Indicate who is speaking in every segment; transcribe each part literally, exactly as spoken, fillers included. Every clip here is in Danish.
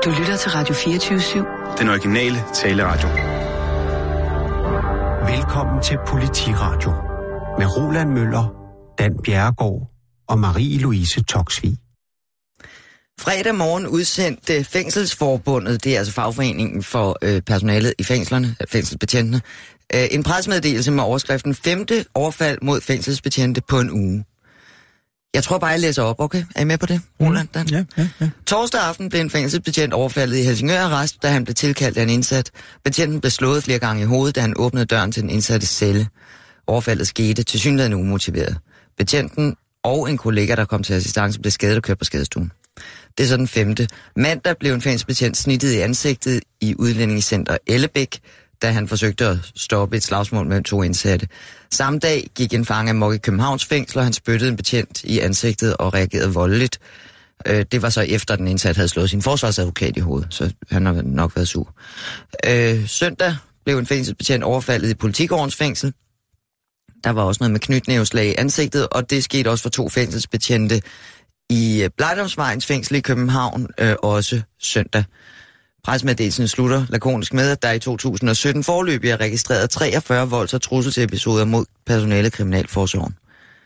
Speaker 1: Du lytter til Radio fireogtyve syv.
Speaker 2: Den originale taleradio.
Speaker 3: Velkommen til Politiradio med Roland Møller, Dan Bjerregaard og Marie-Louise Toksvig.
Speaker 4: Fredag morgen udsendte Fængselsforbundet, det er altså fagforeningen for øh, personalet i fængslerne, fængselsbetjentene, øh, en pressemeddelelse med overskriften femte overfald mod fængselsbetjente på en uge. Jeg tror bare, jeg læser op, okay? Er I med på det, Roland? Dan?
Speaker 5: Ja, ja, ja.
Speaker 4: Torsdag aften blev en fængselsbetjent overfaldet i Helsingør Arrest, da han blev tilkaldt af en indsat. Betjenten blev slået flere gange i hovedet, da han åbnede døren til den indsatte celle. Overfaldet skete tilsyneladende umotiveret. Betjenten og en kollega, der kom til assistance, blev skadet og kørt på skadestuen. Det er så den femte. Mandag blev en fængselsbetjent snittet i ansigtet i udlændingecenter Ellebæk, da han forsøgte at stoppe et slagsmål mellem to indsatte. Samme dag gik en fange amok i Københavns fængsel, og han spyttede en betjent i ansigtet og reagerede voldeligt. Øh, det var så efter, den indsatte havde slået sin forsvarsadvokat i hovedet, så han har nok været sur. Øh, søndag blev en fængselsbetjent overfaldet i Politigårdens fængsel. Der var også noget med knytnæveslag i ansigtet, og det skete også for to fængselsbetjente i Blejdomsvejens fængsel i København, øh, også søndag. Pressemeddelelsen slutter lakonisk med, at der i to tusind og sytten foreløbig er registreret treogfyrre volds- og trusselsepisoder mod personale kriminalforsorgen.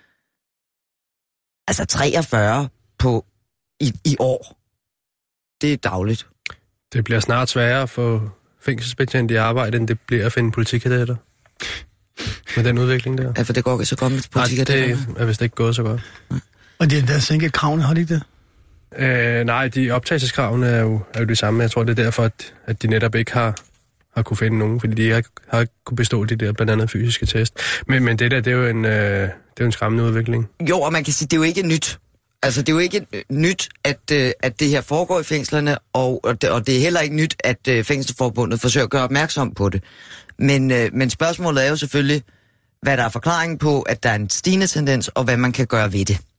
Speaker 4: Altså treogfyrre på i, i år. Det er dagligt.
Speaker 6: Det bliver snart sværere at få fængselsbetjente i arbejde, end det bliver at finde politikadetter. Med den udvikling der.
Speaker 4: Ja, for det går ikke så godt med politikadetter.
Speaker 6: Nej, det er vist ikke gået så godt.
Speaker 4: Nej.
Speaker 5: Og det er der sænket kravene, har de ikke det?
Speaker 6: Øh, nej, de optagelseskravene er jo, er jo de samme. Jeg tror, det er derfor, at, at de netop ikke har, har kunne finde nogen, fordi de ikke har, har kunne bestå de der blandt andet fysiske test. Men, men det der, det er jo en, øh, det er jo en skræmmende udvikling.
Speaker 4: Jo, og man kan sige, det er jo ikke nyt. Altså, det er jo ikke nyt, at, øh, at det her foregår i fængslerne, og, og, det, og det er heller ikke nyt, at øh, Fængselsforbundet forsøger at gøre opmærksom på det. Men, øh, men spørgsmålet er jo selvfølgelig, hvad der er forklaringen på, at der er en stigende tendens, og hvad man kan gøre ved det.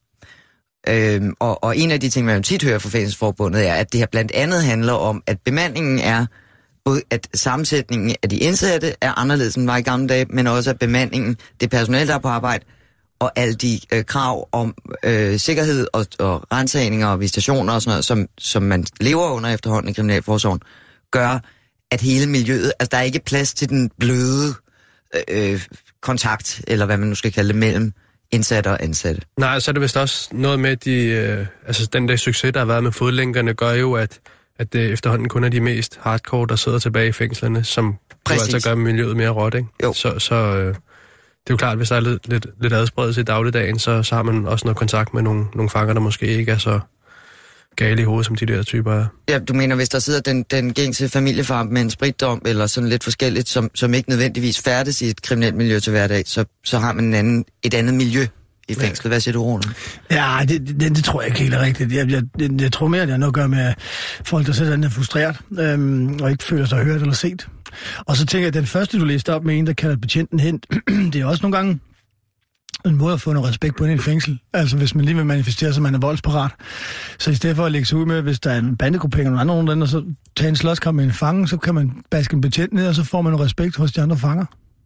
Speaker 4: Øhm, og, og en af de ting, man jo tit hører fra Fængselsforbundet, er, at det her blandt andet handler om, at bemandingen er, både at sammensætningen af de indsatte er anderledes end var i gamle dage, men også at bemandingen, det personale, der er på arbejde, og alle de øh, krav om øh, sikkerhed og, og rensagninger og visitationer og sådan noget, som, som man lever under efterhånden i kriminalforsorgen, gør, at hele miljøet, altså der er ikke plads til den bløde øh, kontakt, eller hvad man nu skal kalde det, mellem indsatte og ansatte.
Speaker 6: Nej, så er det vist også noget med, de, øh, altså den der succes, der har været med fodlænkerne, gør jo, at, at det efterhånden kun er de mest hardcore, der sidder tilbage i fængslerne, som altså gør miljøet mere råt, ikke?
Speaker 4: Jo.
Speaker 6: Så, så øh, det er jo klart, at hvis der er lidt, lidt, lidt adspredelse i dagligdagen, så, så har man også noget kontakt med nogle, nogle fanger, der måske ikke er så gale i hovedet, som de der typer er.
Speaker 4: Ja, du mener, hvis der sidder den, den gængse familiefar med en spritdom, eller sådan lidt forskelligt, som, som ikke nødvendigvis færdes i et kriminelt miljø til hverdag, så, så har man en anden, et andet miljø i fængslet. Ja. Hvad siger du, Roland?
Speaker 5: Ja, det, det, det tror jeg ikke helt er rigtigt. Jeg, jeg, jeg, jeg tror mere, at det har noget at gøre med folk, der sidder er frustreret, øhm, og ikke føler sig hørt eller set. Og så tænker jeg, at den første, du læste op med en, der kalder betjenten hen, det er også nogle gange en måde at få noget respekt på i en fængsel. Altså hvis man lige vil manifestere sig, man er voldsparat. Så i stedet for at lægge sig ud med, hvis der er en bandegruppering eller nogen andre, og så tage en slåskamp med en fange, så kan man baske en betjent ned, og så får man noget respekt hos de andre fanger.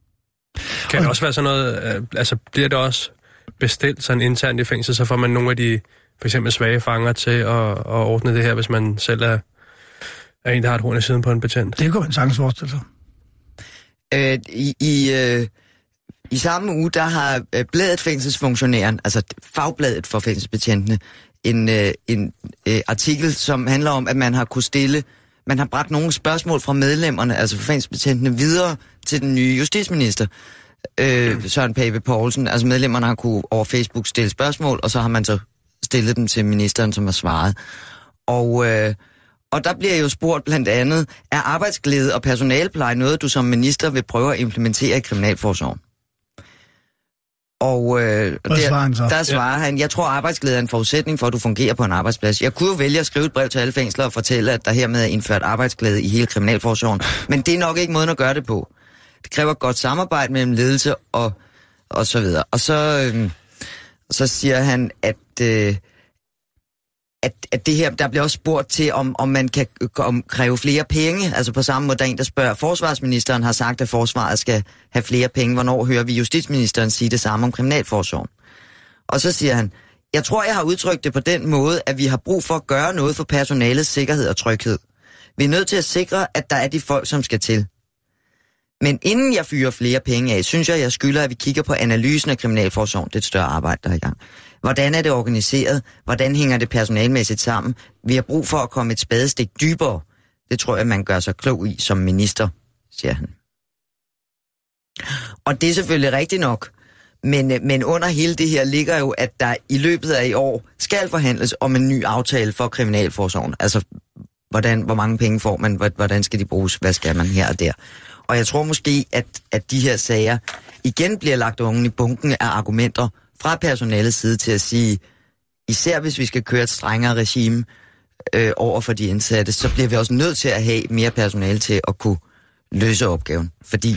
Speaker 6: Kan og det også være sådan noget, øh, altså bliver det også bestilt sådan internt i fængsel, så får man nogle af de for eksempel svage fanger til at, at ordne det her, hvis man selv er, er en, der har et horn i siden på en betjent?
Speaker 5: Det kan man sagtens forestille sig.
Speaker 4: Øh, I... i øh... I samme uge, der har bladet Fængselsfunktionæren, altså fagbladet for fængselsbetjentene, en, øh, en øh, artikel, som handler om, at man har kunne stille, man har bragt nogle spørgsmål fra medlemmerne, altså fra fængselsbetjentene, videre til den nye justitsminister, øh, Søren Pape Poulsen. Altså medlemmerne har kunne over Facebook stille spørgsmål, og så har man så stillet dem til ministeren, som har svaret. Og... Øh, Og der bliver jo spurgt blandt andet, er arbejdsglæde og personalepleje noget, du som minister vil prøve at implementere i kriminalforsorgen? Og øh, der,
Speaker 5: svarer så?
Speaker 4: der svarer ja. han, jeg tror arbejdsglæde er en forudsætning for, at du fungerer på en arbejdsplads. Jeg kunne jo vælge at skrive et brev til alle fængsler og fortælle, at der hermed er indført arbejdsglæde i hele kriminalforsorgen. Men det er nok ikke måden at gøre det på. Det kræver godt samarbejde mellem ledelse og, og så videre. Og så, øh, så siger han, at... Øh, At, at det her, der bliver også spurgt til, om, om man kan om, kræve flere penge. Altså på samme måde, der en, der spørger, forsvarsministeren har sagt, at forsvaret skal have flere penge. Hvornår hører vi justitsministeren sige det samme om kriminalforsorgen? Og så siger han, jeg tror, jeg har udtrykt det på den måde, at vi har brug for at gøre noget for personalets sikkerhed og tryghed. Vi er nødt til at sikre, at der er de folk, som skal til. Men inden jeg fyrer flere penge af, synes jeg, jeg skylder, at vi kigger på analysen af kriminalforsorgen. Det er et større arbejde, der er i gang. Hvordan er det organiseret? Hvordan hænger det personalmæssigt sammen? Vi har brug for at komme et spadestik dybere. Det tror jeg, man gør sig klog i som minister, siger han. Og det er selvfølgelig rigtigt nok. Men, men under hele det her ligger jo, at der i løbet af i år skal forhandles om en ny aftale for kriminalforsorgen. Altså, hvordan, hvor mange penge får man? Hvordan skal de bruges? Hvad skal man her og der? Og jeg tror måske, at, at de her sager igen bliver lagt oven i bunken af argumenter fra personalets side til at sige, især hvis vi skal køre et strengere regime øh, over for de indsatte, så bliver vi også nødt til at have mere personale til at kunne løse opgaven. Fordi,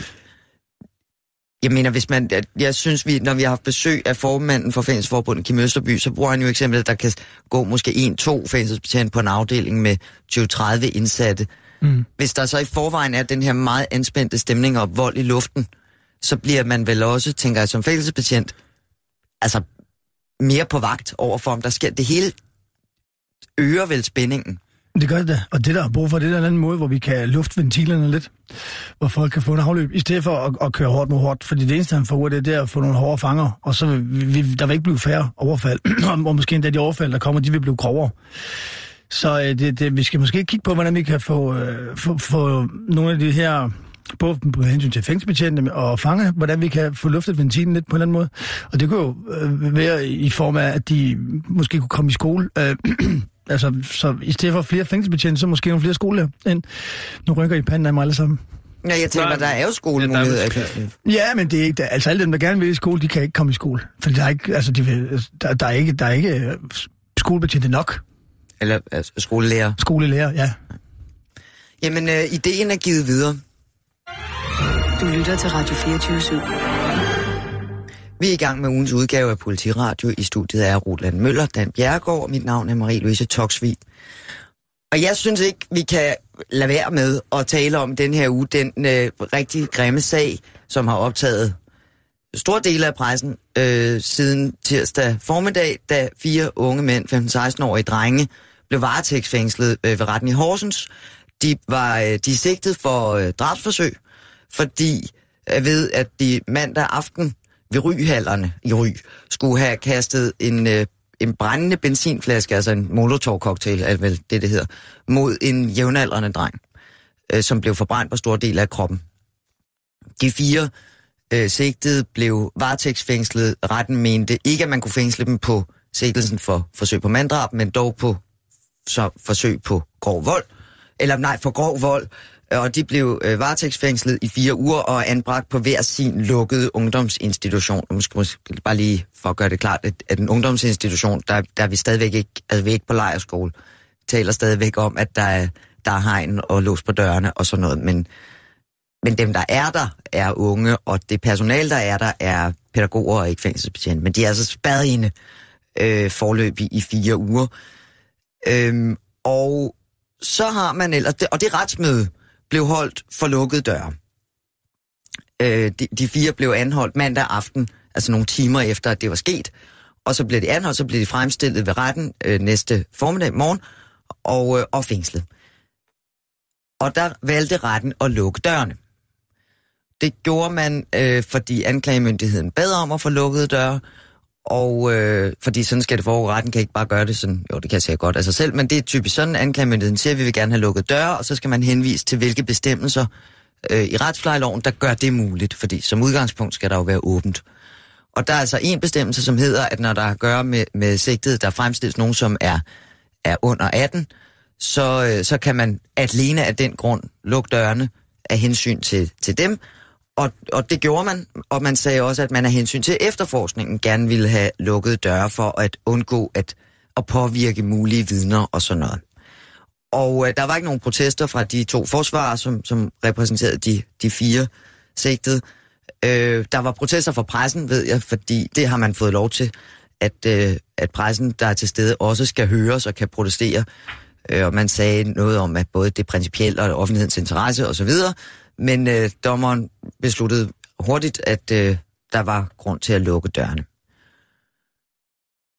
Speaker 4: jeg mener, hvis man, jeg synes, vi, når vi har haft besøg af formanden for Fængselsforbundet, Kim Østerby, så bruger han jo eksempel, at der kan gå måske en, to fængselsbetjente på en afdeling med tyve til tredive indsatte. Mm. Hvis der så i forvejen er den her meget anspændte stemning og vold i luften, så bliver man vel også, tænker jeg, som fængselsbetjent, altså mere på vagt overfor, om der sker. Det hele øger vel spændingen. Det
Speaker 5: gør det da. Og det, der er brug for, det er en anden måde, hvor vi kan lufte ventilerne lidt. Hvor folk kan få en afløb, i stedet for at, at køre hårdt mod hårdt. Fordi det eneste, han får, det er der at få nogle hårde fanger. Og så vil vi, der vil ikke blive færre overfald. Og måske endda de overfald, der kommer, de vil blive grovere. Så øh, det, det, vi skal måske kigge på, hvordan vi kan få, øh, få, få nogle af de her, både på hensyn til fængselsbetjente og fanger, hvordan vi kan få luftet ventilen lidt på en eller anden måde. Og det kunne jo øh, være i form af, at de måske kunne komme i skole. Øh, altså, så i stedet for flere fængselsbetjente, så måske nogle flere skolelærer ind. Nu rykker I panden af mig alle sammen.
Speaker 4: Ja, jeg tænker, der er jo skolemuligheder.
Speaker 5: Ja, men det er ikke, altså alle dem, der gerne vil i skole, de kan ikke komme i skole. For der er ikke, altså, de vil, der, der er ikke, der er ikke skolebetjente nok.
Speaker 4: Eller altså, skolelærer.
Speaker 5: Skolelærer, ja.
Speaker 4: Jamen, øh, ideen er givet videre.
Speaker 1: Du lytter til Radio fireogtyve syv.
Speaker 4: Vi er i gang med ugens udgave af Politiradio. I studiet er Roland Møller, Dan Bjerregaard, og mit navn er Marie-Louise Toksvig. Og jeg synes ikke, vi kan lade være med at tale om den her uge, den øh, rigtig grimme sag, som har optaget store dele af pressen øh, siden tirsdag formiddag, da fire unge mænd, femten-seksten-årige drenge, blev varetægtsfængslet øh, ved retten i Horsens. De var øh, de er sigtet for øh, drabsforsøg, fordi øh, ved at de mandag aften ved Ryhallerne i Ry skulle have kastet en, øh, en brændende benzinflaske, altså en molotov-cocktail, er vel det, det hedder, mod en jævnaldrende dreng, øh, som blev forbrændt på store dele af kroppen. De fire øh, sigtede blev varetægtsfængslet. Retten mente ikke, at man kunne fængsle dem på sigtelsen for forsøg på manddrab, men dog på så forsøg på grov vold, eller nej, for grov vold, og de blev øh, varetægtsfængslet i fire uger og anbragt på hver sin lukkede ungdomsinstitution. Måske, måske bare lige for at gøre det klart, at, at en ungdomsinstitution, der, der er vi stadigvæk ikke, altså vi er ikke på lejrskole, taler stadigvæk om, at der er, der er hegn og lås på dørene og sådan noget, men, men dem, der er der, er unge, og det personale, der er der, er pædagoger og ikke fængselsbetjente, men de er altså spærrende øh, forløb i, i fire uger. Øhm, og så har man ellers, og det retsmøde blev holdt for lukkede døre. Øh, de, de fire blev anholdt mandag aften, altså nogle timer efter, at det var sket, og så blev de anholdt, så blev de fremstillet ved retten øh, næste formiddag morgen og, øh, og fængslet. Og der valgte retten at lukke dørene. Det gjorde man, øh, fordi anklagemyndigheden bad om at få lukkede døre, og øh, fordi sådan skal det foregå. Retten kan ikke bare gøre det sådan, jo det kan jeg sige godt af sig selv, men det er typisk sådan, anklagemyndigheden siger, at vi vil gerne have lukket døre, og så skal man henvise til hvilke bestemmelser øh, i retsplejeloven, der gør det muligt, fordi som udgangspunkt skal der jo være åbent. Og der er altså en bestemmelse, som hedder, at når der har at gøre med, med sigtet, der fremstilles nogen, som er, er under atten, så, øh, så kan man alene af den grund lukke dørene af hensyn til, til dem. Og, og det gjorde man, og man sagde også, at man af hensyn til efterforskningen gerne ville have lukket døre for at undgå at, at påvirke mulige vidner og sådan noget. Og øh, der var ikke nogen protester fra de to forsvarer, som, som repræsenterede de, de fire sigtede. Øh, der var protester fra pressen, ved jeg, fordi det har man fået lov til, at, øh, at pressen, der er til stede, også skal høres og kan protestere. Øh, og man sagde noget om, at både det principielle og offentlighedens interesse osv., men øh, dommeren besluttede hurtigt, at øh, der var grund til at lukke dørene.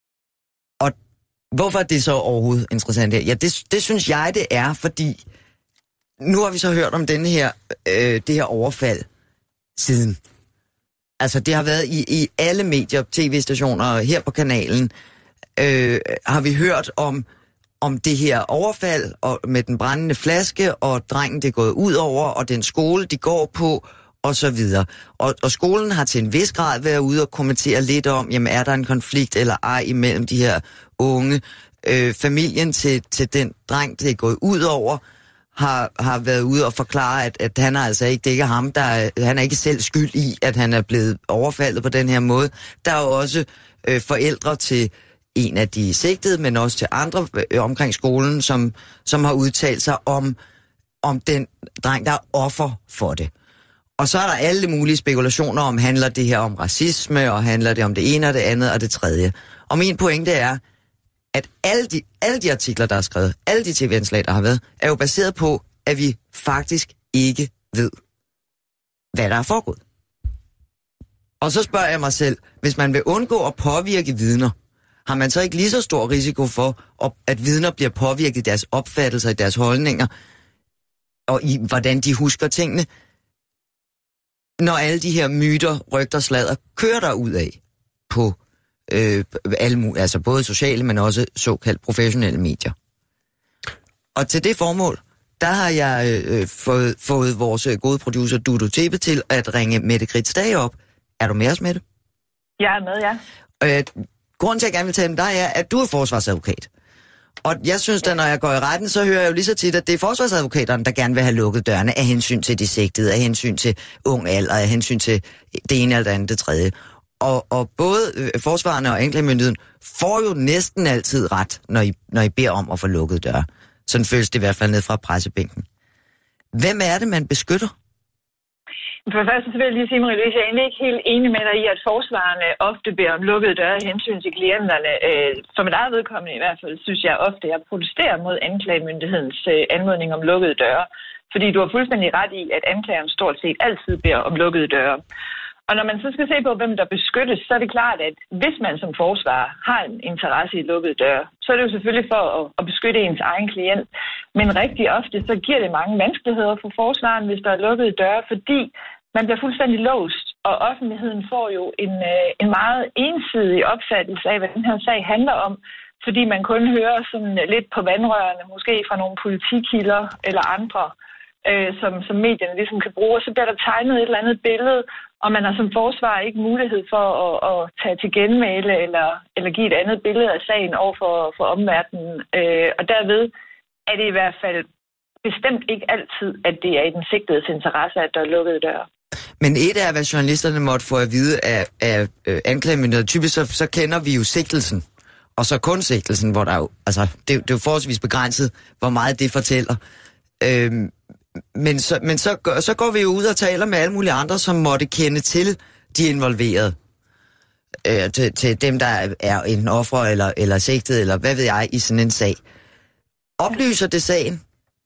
Speaker 4: Og hvorfor er det så overhovedet interessant her? Ja, det, det synes jeg, det er, fordi nu har vi så hørt om denne her, øh, det her overfald siden. Altså, det har været i, i alle medier, tv-stationer, her på kanalen, øh, har vi hørt om, om det her overfald og med den brændende flaske, og drengen det er gået ud over, og den skole, de går på, og så videre. Og, og skolen har til en vis grad været ude og kommentere lidt om, jamen, er der en konflikt eller ej imellem de her unge. Øh, familien til, til den dreng, det er gået ud over, har, har været ude og forklare, at, at han er altså ikke, det ikke er ham, der er, han er ikke selv skyld i, at han er blevet overfaldet på den her måde. Der er jo også øh, forældre til en af de sigtede, men også til andre øh, omkring skolen, som, som har udtalt sig om, om den dreng, der er offer for det. Og så er der alle mulige spekulationer om, handler det her om racisme, og handler det om det ene og det andet og det tredje. Og min pointe er, at alle de, alle de artikler, der er skrevet, alle de tv-indslag, der har været, er jo baseret på, at vi faktisk ikke ved, hvad der er foregået. Og så spørger jeg mig selv, hvis man vil undgå at påvirke vidner, har man så ikke lige så stor risiko for, at vidner bliver påvirket i deres opfattelser, i deres holdninger, og i hvordan de husker tingene, når alle de her myter, rygter, sladder kører der ud af på øh, alle, altså både sociale, men også såkaldt professionelle medier. Og til det formål, der har jeg øh, fået, fået vores gode producer Dudu Tebe til at ringe Mette Grits op. Er du med os, Mette?
Speaker 7: Jeg er med, ja.
Speaker 4: Øh, grunden til, at jeg gerne vil tale med dig, er, at du er forsvarsadvokat. Og jeg synes, at når jeg går i retten, så hører jeg jo lige så tit, at det er forsvarsadvokaterne, der gerne vil have lukket dørene af hensyn til de sigtede, af hensyn til ung alder, af hensyn til det ene eller det andet, det tredje. Og, og både forsvarerne og anklagemyndigheden får jo næsten altid ret, når I, når I beder om at få lukket døre. Sådan føles det i hvert fald ned fra pressebænken. Hvem er det, man beskytter?
Speaker 7: For det første så vil jeg lige sige, Marie-Louise, jeg er egentlig ikke helt enig med dig i, at forsvarerne ofte beder om lukkede døre i hensyn til klienterne. For mit eget vedkommende i hvert fald, synes jeg ofte, at jeg protesterer mod anklagemyndighedens anmodning om lukkede døre. Fordi du har fuldstændig ret i, at anklageren stort set altid beder om lukkede døre. Og når man så skal se på, hvem der beskyttes, så er det klart, at hvis man som forsvarer har en interesse i lukkede døre, så er det jo selvfølgelig for at beskytte ens egen klient. Men rigtig ofte, så giver det mange vanskeligheder for forsvaren, hvis der er lukkede døre, fordi man bliver fuldstændig låst, og offentligheden får jo en, en meget ensidig opfattelse af, hvad den her sag handler om, fordi man kun hører sådan lidt på vandrørene, måske fra nogle politikilder eller andre, øh, som, som medierne ligesom kan bruge, og så bliver der tegnet et eller andet billede, og man har som forsvarer ikke mulighed for at, at tage til genmæle eller, eller give et andet billede af sagen over for, for omverdenen. Øh, og derved er det i hvert fald bestemt ikke altid, at det er i den sigtedes interesse, at der er lukkede døre.
Speaker 4: Men et af, hvad journalisterne måtte få at vide af, af øh, anklagemyndigheden, typisk så, så kender vi jo sigtelsen, og så kun sigtelsen, hvor der jo, altså, det, det er jo forholdsvis begrænset, hvor meget det fortæller. Øhm, men så, men så, så går vi jo ud og taler med alle mulige andre, som måtte kende til de involverede. Øh, til, til dem, der er enten ofre eller, eller sigtet, eller hvad ved jeg, i sådan en sag. Oplyser det sagen?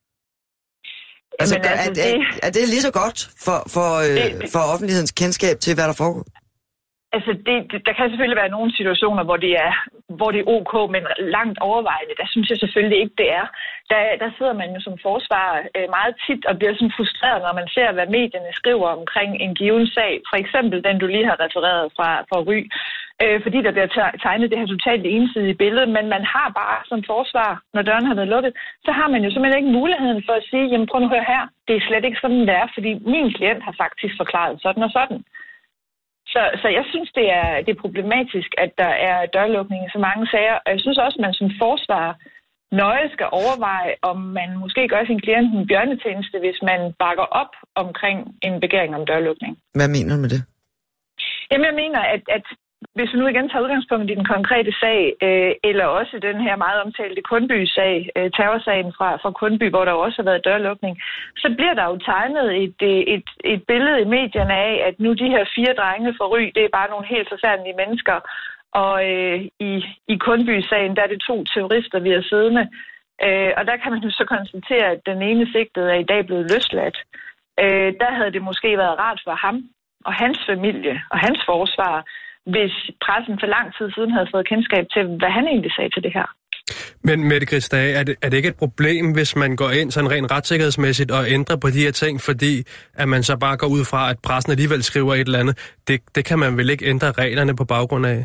Speaker 4: Altså,
Speaker 7: Jamen, altså,
Speaker 4: er, det... er, er det lige så godt for, for, øh, for offentlighedens kendskab til, hvad der foregår?
Speaker 7: Altså, det, det, der kan selvfølgelig være nogle situationer, hvor det er, hvor det er ok, men langt overvejende, der synes jeg selvfølgelig ikke, det er. Der, der sidder man jo som forsvarer øh, meget tit og bliver sådan frustreret, når man ser, hvad medierne skriver omkring en given sag. For eksempel den, du lige har refereret fra, fra Ry. Øh, fordi der bliver tegnet det her totalt ensidige billede, men man har bare som forsvarer, når døren har været lukket, så har man jo simpelthen ikke muligheden for at sige, jamen prøv nu at høre her, det er slet ikke sådan, det er, fordi min klient har faktisk forklaret sådan og sådan. Så, så jeg synes, det er, det er problematisk, at der er dørlukning i så mange sager, og jeg synes også, at man som forsvarer nøje skal overveje, om man måske gør sin klient en bjørnetjeneste, hvis man bakker op omkring en begæring om dørlukning.
Speaker 4: Hvad mener du med det?
Speaker 7: Jamen, jeg mener, at, at hvis vi nu igen tager udgangspunkt i den konkrete sag, øh, eller også den her meget omtalte Kundby-sag, øh, terrorsagen fra, fra Kundby, hvor der også har været dørlukning, så bliver der jo tegnet et, et, et billede i medierne af, at nu de her fire drenge fra Ry, det er bare nogle helt forfærdelige mennesker. Og øh, i, i Kundby-sagen, der er det to terrorister, vi er siddende. Øh, og der kan man jo så konstatere, at den ene sigtede er i dag blevet løsladt. Øh, der havde det måske været rart for ham og hans familie og hans forsvar, hvis pressen for lang tid siden havde fået kendskab til, hvad han egentlig sagde til det her.
Speaker 6: Men Mette Grits Stage, er det, er det ikke et problem, hvis man går ind sådan rent retssikkerhedsmæssigt og ændrer på de her ting, fordi at man så bare går ud fra, at pressen alligevel skriver et eller andet? Det, det kan man vel ikke ændre reglerne på baggrund af?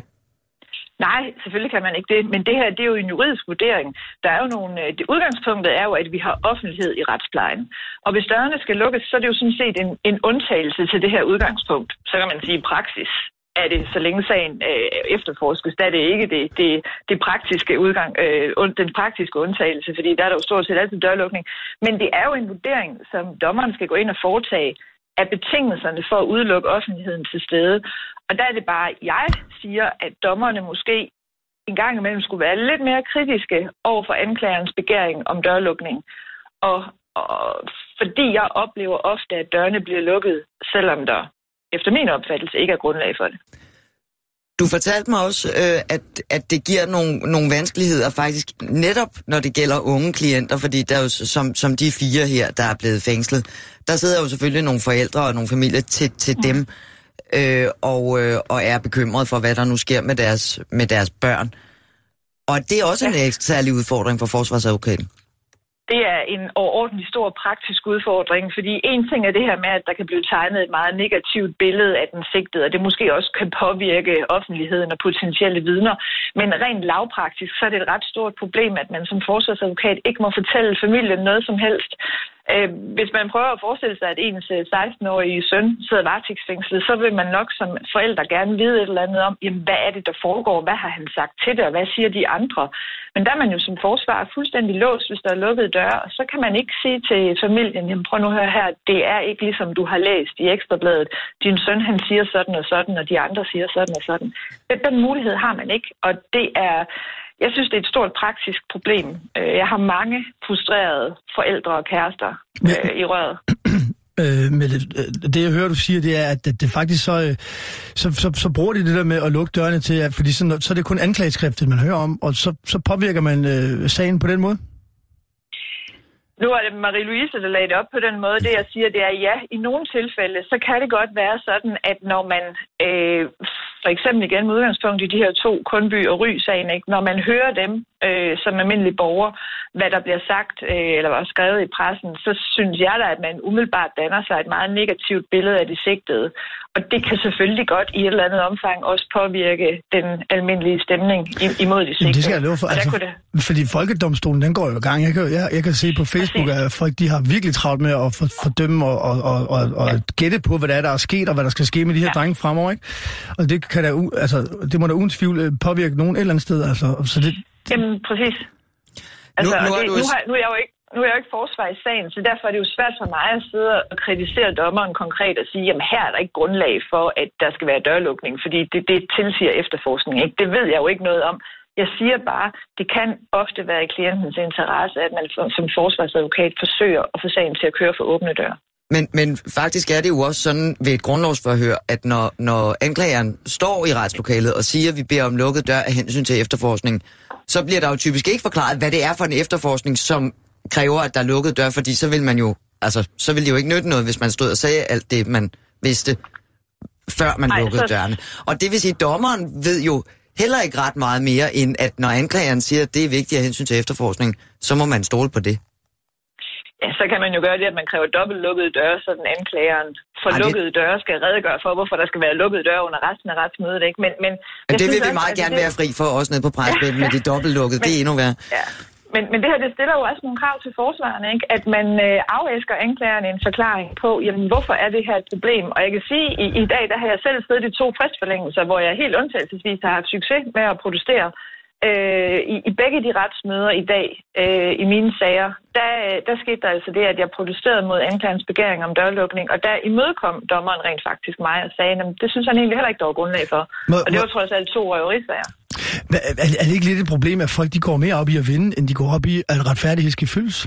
Speaker 7: Nej, selvfølgelig kan man ikke det, men det her, det er jo en juridisk vurdering. Der er jo nogle, det udgangspunktet er jo, at vi har offentlighed i retsplejen. Og hvis dørene skal lukkes, så er det jo sådan set en, en undtagelse til det her udgangspunkt. Så kan man sige praksis. Er det, så længe sagen øh, efterforskes, der er det ikke det, det, det praktiske udgang, øh, den praktiske undtagelse, fordi der er der jo stort set altid dørlukning. Men det er jo en vurdering, som dommeren skal gå ind og foretage af betingelserne for at udelukke offentligheden til stede. Og der er det bare, jeg siger, at dommerne måske en gang imellem skulle være lidt mere kritiske over for anklagerens begæring om dørlukning. Og, og fordi jeg oplever ofte, at dørene bliver lukket, selvom der efter min opfattelse ikke er grundlag for det.
Speaker 4: Du fortalte mig også, øh, at, at det giver nogle, nogle vanskeligheder faktisk netop, når det gælder unge klienter, fordi der er jo som, som de fire her, der er blevet fængslet, der sidder jo selvfølgelig nogle forældre og nogle familier til, til mm. dem, øh, og, øh, og er bekymret for, hvad der nu sker med deres, med deres børn. Og det er også ja. en særlig udfordring for forsvarsadvokaten.
Speaker 7: Det er en overordentlig stor praktisk udfordring, fordi en ting er det her med, at der kan blive tegnet et meget negativt billede af den sigtede, og det måske også kan påvirke offentligheden og potentielle vidner. Men rent lavpraktisk, så er det et ret stort problem, at man som forsvarsadvokat ikke må fortælle familien noget som helst. Hvis man prøver at forestille sig, at ens seksten-årige søn sidder varetægtsfængslet, så vil man nok som forældre gerne vide et eller andet om, jamen, hvad er det, der foregår, hvad har han sagt til det, og hvad siger de andre. Men der er man jo som forsvarer fuldstændig låst, hvis der er lukkede døre, og så kan man ikke sige til familien, jamen prøv nu at høre her, det er ikke ligesom du har læst i Ekstrabladet. Din søn, han siger sådan og sådan, og de andre siger sådan og sådan. Den mulighed har man ikke, og det er... Jeg synes, det er et stort praktisk problem. Jeg har mange frustrerede forældre og kærester øh, i røret.
Speaker 5: Øh, men det, det, jeg hører, du siger, det er, at det, det faktisk så, så, så, så bruger de det der med at lukke dørene til, at, fordi så, så er det kun anklageskriftet, man hører om, og så, så påvirker man øh, sagen på den måde?
Speaker 7: Nu er det Marie-Louise, der lagde det op på den måde. Det, jeg siger, det er, ja, i nogle tilfælde, så kan det godt være sådan, at når man, øh, for eksempel igen med udgangspunkt i de her to Kundby og Ry-sagen, ikke? Når man hører dem øh, som almindelig borger, hvad der bliver sagt øh, eller var skrevet i pressen, så synes jeg da, at man umiddelbart danner sig et meget negativt billede af de sigtede. Og det kan selvfølgelig godt i et eller andet omfang også påvirke den almindelige stemning imod de sigtede.
Speaker 5: Det skal jeg love for. Altså, det... Fordi Folkedomstolen, den går jo i gang. Jeg kan, jeg, jeg kan se på Facebook, at folk de har virkelig travlt med at fordømme og, og, og, og, og ja. gætte på, hvad der er, der er sket, og hvad der skal ske med de her ja. drenge fremover, ikke? Og det kan da, altså, det må da uden tvivl påvirke nogen et eller andet sted, altså. Så det...
Speaker 7: Jamen, præcis. Altså,
Speaker 4: nu, nu,
Speaker 7: det,
Speaker 4: du...
Speaker 7: nu, har, nu er jeg jo ikke Nu er jeg jo ikke forsvar i sagen, så derfor er det jo svært for mig at sidde og kritisere dommeren konkret og sige, jamen her er der ikke grundlag for, at der skal være dørlukning, fordi det, det tilsiger efterforskning, ikke? Det ved jeg jo ikke noget om. Jeg siger bare, det kan ofte være i klientens interesse, at man som forsvarsadvokat forsøger at få sagen til at køre for åbne døre.
Speaker 4: Men, men faktisk er det jo også sådan ved et grundlovsforhør, at når, når anklageren står i retslokalet og siger, at vi beder om lukket dør af hensyn til efterforskning, så bliver der jo typisk ikke forklaret, hvad det er for en efterforskning, som kræver, at der er lukket dør, fordi så vil man jo, altså, så vil det jo ikke nytte noget, hvis man stod og sagde alt det, man vidste, før man Ej, lukkede så... dørene. Og det vil sige, at dommeren ved jo heller ikke ret meget mere, end at når anklageren siger, at det er vigtigt af hensyn til efterforskning, så må man stole på det.
Speaker 7: Ja, så kan man jo gøre det, at man kræver dobbelt lukkede døre, så den anklageren for Ej, lukkede det... døre skal redegøre for, hvorfor der skal være lukkede døre under resten af retsmødet, ikke? Men, men,
Speaker 4: men det vil vi meget også, gerne det... være fri for, også nede på presbælten, med de dobbelt lukkede, det er endnu værre.
Speaker 7: Ja. Men, men det her, det stiller jo også nogle krav til forsvarerne, ikke? At man øh, afæsker anklagerne en forklaring på, jamen, hvorfor er det her et problem? Og jeg kan sige, i, i dag, der har jeg selv siddet i to fristforlængelser, hvor jeg helt undtagelsesvis har haft succes med at protestere. Øh, i, I begge de retsmøder i dag, øh, i mine sager, der, der skete der altså det, at jeg protesterede mod anklagerens begæring om dørlukning, og der imødekom dommeren rent faktisk mig og sagde, at det synes han egentlig heller ikke, der var grundlag for. Må, og det var trods alt to røverisager.
Speaker 5: Er, er det ikke lidt et problem, at folk de går mere op i at vinde, end de går op i, at retfærdighed skal fyldes?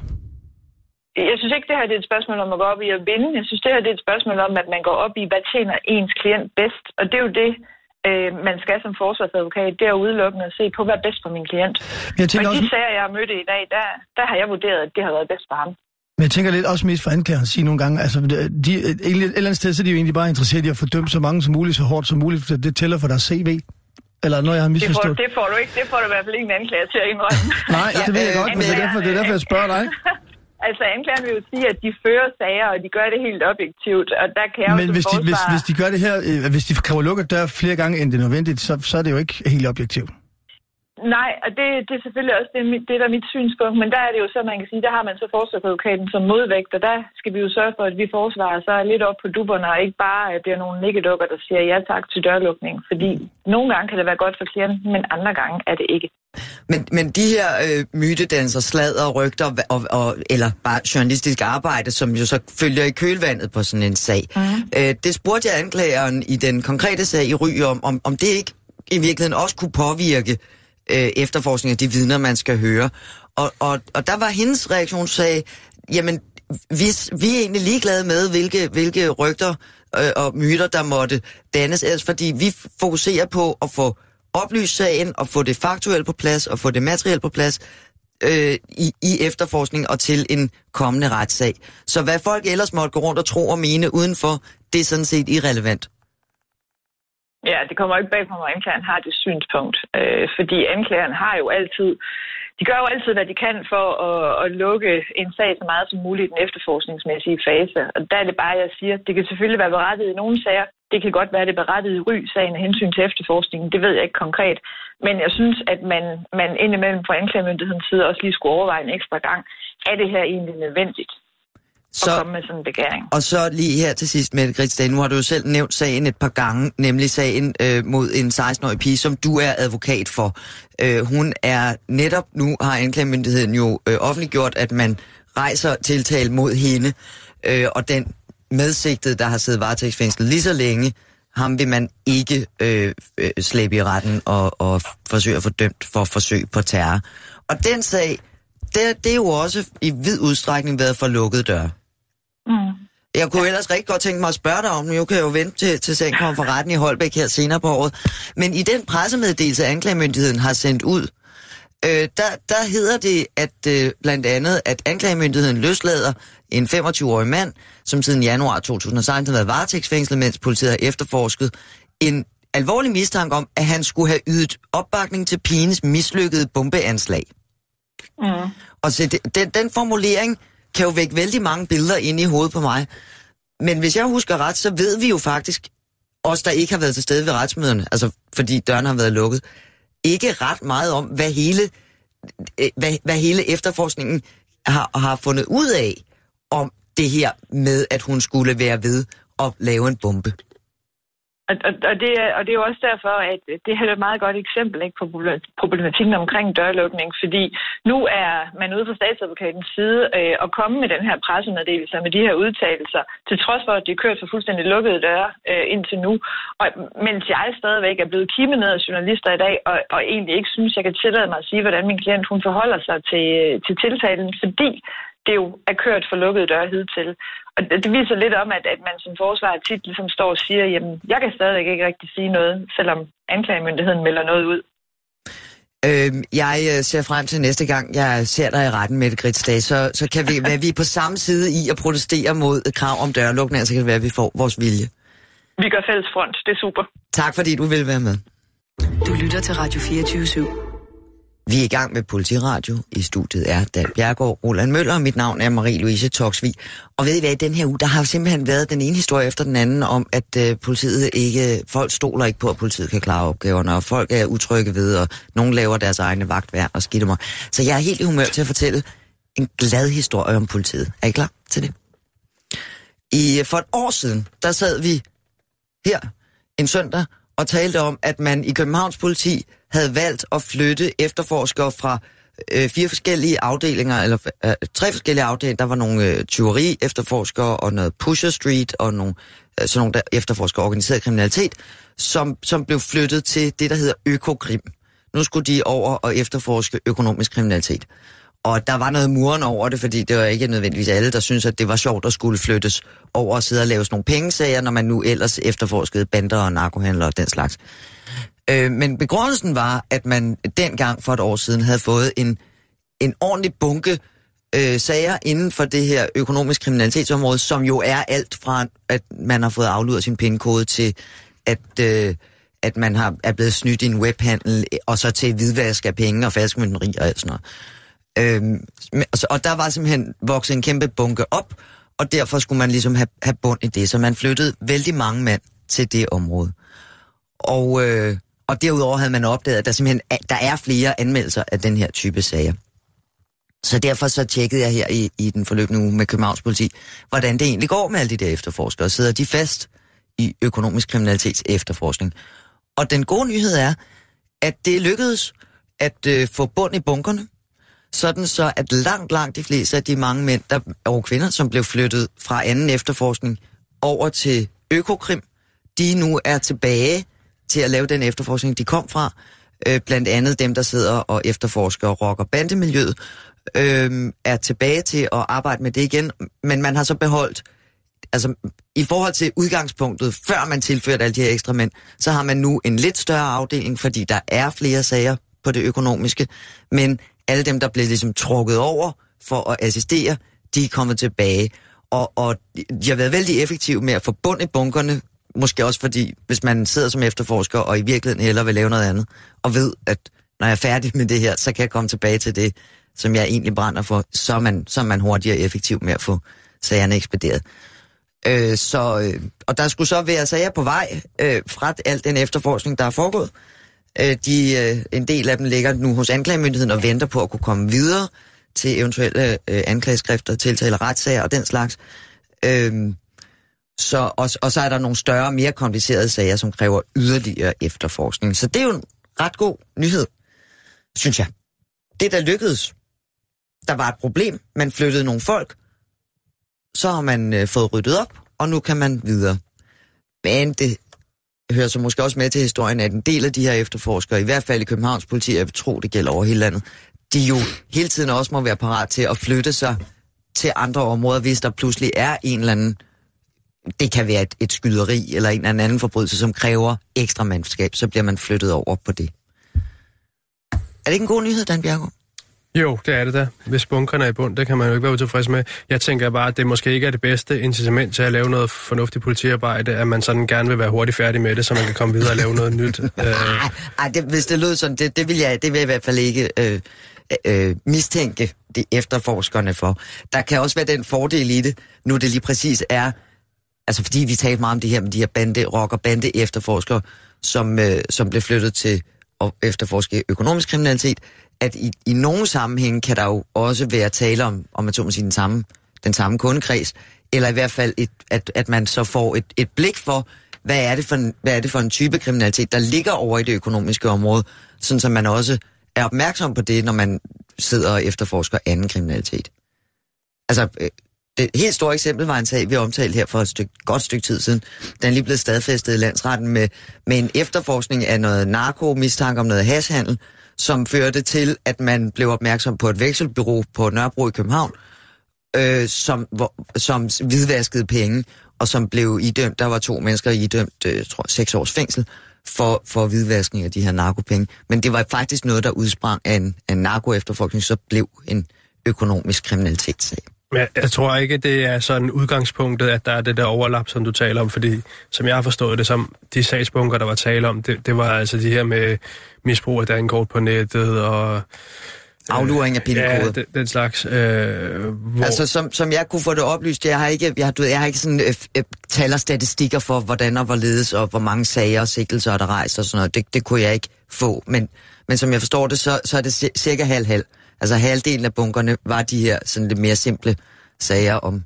Speaker 7: Jeg synes ikke, det her det er et spørgsmål om at gå op i at vinde. Jeg synes, det her det er et spørgsmål om, at man går op i, hvad tjener ens klient bedst. Og det er jo det, øh, man skal som forsvarsadvokat. Det er udelukkende at se på, hvad er bedst for min klient. Jeg og i de også... sager, jeg har mødt i dag, der, der har jeg vurderet, at det har været bedst for ham.
Speaker 5: Men jeg tænker lidt også mest for anklageren at sige nogle gange, altså de, et eller andet sted, så er de jo egentlig bare interesseret i at fordømme så mange som muligt, så hårdt som muligt, for det tæller for deres C V. Eller noget, jeg har misforstået?
Speaker 7: Det får, det får du ikke. Det får du i hvert fald ikke en anklager til at indrømme.
Speaker 5: Nej, det ved jeg godt, men det er derfor, det er derfor jeg spørger dig.
Speaker 7: Altså, anklageren vil jo sige, at de fører sager, og de gør det helt objektivt, og der kan jeg
Speaker 5: Men
Speaker 7: jo
Speaker 5: hvis de, hvis, hvis de gør det her, øh, hvis de kræver lukket dør flere gange, end det er nødvendigt, så, så er det jo ikke helt objektivt.
Speaker 7: Nej, og det, det er selvfølgelig også det, det, der er mit synspunkt, men der er det jo så, man kan sige, der har man så forsvarsadvokaten som modvægt, og der skal vi jo sørge for, at vi forsvarer så lidt op på dupperne, og ikke bare at det er nogle nikkedukker, der siger ja tak til dørlukning, fordi nogle gange kan det være godt for klienten, men andre gange er det ikke.
Speaker 4: Men, men de her øh, mytedannelser, sladder, rygter og, og, eller bare journalistisk arbejde, som jo så følger i kølvandet på sådan en sag, mm. øh, det spurgte jeg anklageren i den konkrete sag i Ry om, om, om det ikke i virkeligheden også kunne påvirke efterforskning af de vidner, man skal høre. Og, og, og der var hendes reaktion, sagde, jamen, vi, vi er egentlig ligeglade med, hvilke, hvilke rygter øh, og myter, der måtte dannes, ellers fordi vi fokuserer på at få oplyst sagen, og få det faktuelt på plads, og få det materielt på plads øh, i, i efterforskning og til en kommende retssag. Så hvad folk ellers måtte gå rundt og tro og mene udenfor, det er sådan set irrelevant.
Speaker 7: Ja, det kommer ikke bag på mig, at anklageren har det synspunkt. Øh, fordi anklageren har jo altid, de gør jo altid, hvad de kan for at, at lukke en sag så meget som muligt i den efterforskningsmæssige fase. Og der er det bare, jeg siger, det kan selvfølgelig være berettiget i nogle sager. Det kan godt være, det er berettiget i Ry-sagen af hensyn til efterforskningen. Det ved jeg ikke konkret. Men jeg synes, at man, man indimellem fra anklagemyndighedens side også lige skulle overveje en ekstra gang. Er det her egentlig nødvendigt? Så, komme med sådan en begæring.
Speaker 4: Og så lige her til sidst, Mette Gritsdal, nu har du jo selv nævnt sagen et par gange, nemlig sagen øh, mod en seksten-årig pige, som du er advokat for. Øh, hun er netop nu, har anklagemyndigheden jo øh, offentliggjort, at man rejser tiltale mod hende, øh, og den medsigtede, der har siddet varetægtsfængslet lige så længe, ham vil man ikke øh, øh, slæbe i retten og, og forsøge at få dømt for forsøg på terror. Og den sag, det, det er jo også i vid udstrækning været for lukkede døre. Mm. Jeg kunne ellers rigtig godt tænke mig at spørge dig om, nu kan jeg jo vente til, til sagen kommer fra retten i Holbæk her senere på året. Men i den pressemeddelelse, anklagemyndigheden har sendt ud, øh, der, der hedder det, at øh, blandt andet, at anklagemyndigheden løslader en femogtyve-årig mand, som siden januar to tusind og seksten har været varetægtsfængslet, mens politiet har efterforsket en alvorlig mistanke om, at han skulle have ydet opbakning til pigens mislykkede bombeanslag. Mm. Og så det, den, den formulering kan jo vække vældig mange billeder inde i hovedet på mig. Men hvis jeg husker ret, så ved vi jo faktisk, os der ikke har været til stede ved retsmøderne, altså fordi dørene har været lukket, ikke ret meget om, hvad hele, hvad, hvad hele efterforskningen har, har fundet ud af om det her med, at hun skulle være ved at lave en bombe.
Speaker 7: Og, og, og, det, og det er jo også derfor, at det her er et meget godt eksempel ikke, på problematikken omkring dørlukning, fordi nu er man ude fra statsadvokatens side øh, at komme med den her pressemeddelelse med de her udtalelser, til trods for, at de er kørt for fuldstændig lukkede døre øh, indtil nu. Og mens jeg stadigvæk er blevet kimet ned af journalister i dag, og, og egentlig ikke synes, jeg kan tillade mig at sige, hvordan min klient hun forholder sig til, til tiltalen, fordi det jo er kørt for lukkede døre hidtil. Og det, det viser lidt om, at, at man som forsvarer tit ligesom står og siger, jamen, jeg kan stadig ikke rigtig sige noget, selvom anklagemyndigheden melder noget ud.
Speaker 4: Øh, jeg ser frem til næste gang, jeg ser dig i retten, Mette Gritsdal, så, så kan vi være vi på samme side i at protestere mod et krav om dørlukning, så kan det være, at vi får vores vilje.
Speaker 7: Vi gør fælles front, det er super.
Speaker 4: Tak fordi du vil være med.
Speaker 1: Du lytter til Radio fireogtyve syv.
Speaker 4: Vi er i gang med Politiradio. I studiet er Dan Bjergård, Roland Møller, og mit navn er Marie-Louise Toksvig. Og ved I hvad, i den her uge, der har simpelthen været den ene historie efter den anden om, at øh, politiet ikke, folk stoler ikke på, at politiet kan klare opgaverne, og folk er utrygge ved, og nogen laver deres egne vagtværn og skidtemmer. Så jeg er helt i humør til at fortælle en glad historie om politiet. Er I klar til det? I, for et år siden, der sad vi her en søndag og talte om, at man i Københavns politi havde valgt at flytte efterforskere fra øh, fire forskellige afdelinger, eller øh, tre forskellige afdelinger. Der var nogle øh, tyveri-efterforskere, og noget Pusher Street, og nogle, øh, sådan nogle der efterforskere organiseret kriminalitet, som, som blev flyttet til det, der hedder Økokrim. Nu skulle de over og efterforske økonomisk kriminalitet. Og der var noget muren over det, fordi det var ikke nødvendigvis alle, der syntes, at det var sjovt at skulle flyttes over og sidde og lave sådan nogle pengesager, når man nu ellers efterforskede bander og narkohandlere og den slags. Øh, men begrundelsen var, at man dengang for et år siden havde fået en, en ordentlig bunke øh, sager inden for det her økonomisk kriminalitetsområde, som jo er alt fra, at man har fået afludret sin pindkode til, at, øh, at man har, er blevet snydt i en webhandel, og så til hvidvask af penge og falskmøntneri og sådan noget. Øhm, og der var simpelthen vokset en kæmpe bunke op, og derfor skulle man ligesom have, have bund i det, så man flyttede vældig mange mand til det område. Og, øh, og derudover havde man opdaget, at der simpelthen at der er flere anmeldelser af den her type sager. Så derfor så tjekkede jeg her i, i den forløbende uge med Københavns Politi, hvordan det egentlig går med alle de der efterforskere. Sidder de fast i økonomisk kriminalitets efterforskning? Og den gode nyhed er, at det lykkedes at øh, få bund i bunkerne, sådan så at langt, langt de fleste af de mange mænd der, og kvinder, som blev flyttet fra anden efterforskning over til Økokrim, de nu er tilbage til at lave den efterforskning, de kom fra. Øh, blandt andet dem, der sidder og efterforsker rock- og bandemiljøet, øh, er tilbage til at arbejde med det igen. Men man har så beholdt, altså i forhold til udgangspunktet, før man tilførte alle de her ekstra mænd, så har man nu en lidt større afdeling, fordi der er flere sager på det økonomiske, men alle dem, der blev ligesom trukket over for at assistere, de er kommet tilbage. Og, og de har været vældig effektive med at få bund i bunkerne, måske også fordi, hvis man sidder som efterforsker, og i virkeligheden hellere vil lave noget andet, og ved, at når jeg er færdig med det her, så kan jeg komme tilbage til det, som jeg egentlig brænder for, så er man, så er man hurtigere effektiv med at få sagerne ekspederet. Øh, så, øh, og der skulle så være sager på vej øh, fra al den efterforskning, der er foregået. Øh, de, øh, en del af dem ligger nu hos anklagemyndigheden og venter på at kunne komme videre til eventuelle øh, anklageskrifter, tiltaler, retssager og den slags. Øh, så, og, og så er der nogle større, mere komplicerede sager, som kræver yderligere efterforskning. Så det er jo en ret god nyhed, synes jeg. Det, der lykkedes, der var et problem, man flyttede nogle folk, så har man øh, fået ryddet op, og nu kan man videre. Men det hører så måske også med til historien, at en del af de her efterforskere, i hvert fald i Københavns Politi, jeg vil tro, det gælder over hele landet, de jo hele tiden også må være parat til at flytte sig til andre områder, hvis der pludselig er en eller anden, det kan være et, et skyderi eller en eller anden forbrydelse, som kræver ekstra mandskab, så bliver man flyttet over på det. Er det ikke en god nyhed, Dan Bjerregaard?
Speaker 6: Jo, det er det da. Hvis bunkerne er i bund, det kan man jo ikke være utilfreds med. Jeg tænker bare, at det måske ikke er det bedste incitament til at lave noget fornuftigt politiarbejde, at man sådan gerne vil være hurtigt færdig med det, så man kan komme videre og lave noget nyt.
Speaker 4: Nej, det, hvis det lød sådan, det, det, vil jeg, det vil jeg i hvert fald ikke øh, øh, mistænke de efterforskerne for. Der kan også være den fordel i det, nu det lige præcis er, altså fordi vi talte meget om det her med de her bande, rock- og bande efterforskere, som, øh, som blev flyttet til at efterforske økonomisk kriminalitet, at i, i nogle sammenhænge kan der jo også være tale om, om man så må sige, den samme, den samme kundekreds, eller i hvert fald, et, at, at man så får et, et blik for, hvad er, det for en, hvad er det for en type kriminalitet, der ligger over i det økonomiske område, sådan som man også er opmærksom på det, når man sidder og efterforsker anden kriminalitet. Altså, det helt store eksempel var en sag, vi omtalte her for et stykke, godt stykke tid siden. Den er lige blevet stadfæstet i landsretten med, med en efterforskning af noget narko, mistanke om noget hashhandel, som førte til, at man blev opmærksom på et vekselbureau på Nørrebro i København, øh, som, hvor, som hvidvaskede penge, og som blev idømt, der var to mennesker idømt, øh, tror jeg, seks års fængsel, for, for hvidvaskning af de her narkopenge. Men det var faktisk noget, der udsprang af en, en narko-efterforskning, så blev en økonomisk kriminalitetssag.
Speaker 6: Men jeg tror ikke, det er sådan udgangspunktet, at der er det der overlap, som du taler om, fordi som jeg har forstået det, som de sagsbunker, der var tale om, det, det var altså de her med misbrug af dankort på nettet og
Speaker 4: afluring af pindekode.
Speaker 6: Ja, den, den slags. Øh, hvor...
Speaker 4: Altså, som, som jeg kunne få det oplyst, jeg har ikke, jeg, du ved, jeg har ikke sådan øh, øh, tal og statistikker for, hvordan og hvorledes, og hvor mange sager og sigtelser der rejst og sådan noget. Det, det kunne jeg ikke få, men, men som jeg forstår det, så, så er det cirka halv-halv. Altså halvdelen af bunkerne var de her sådan lidt mere simple sager om,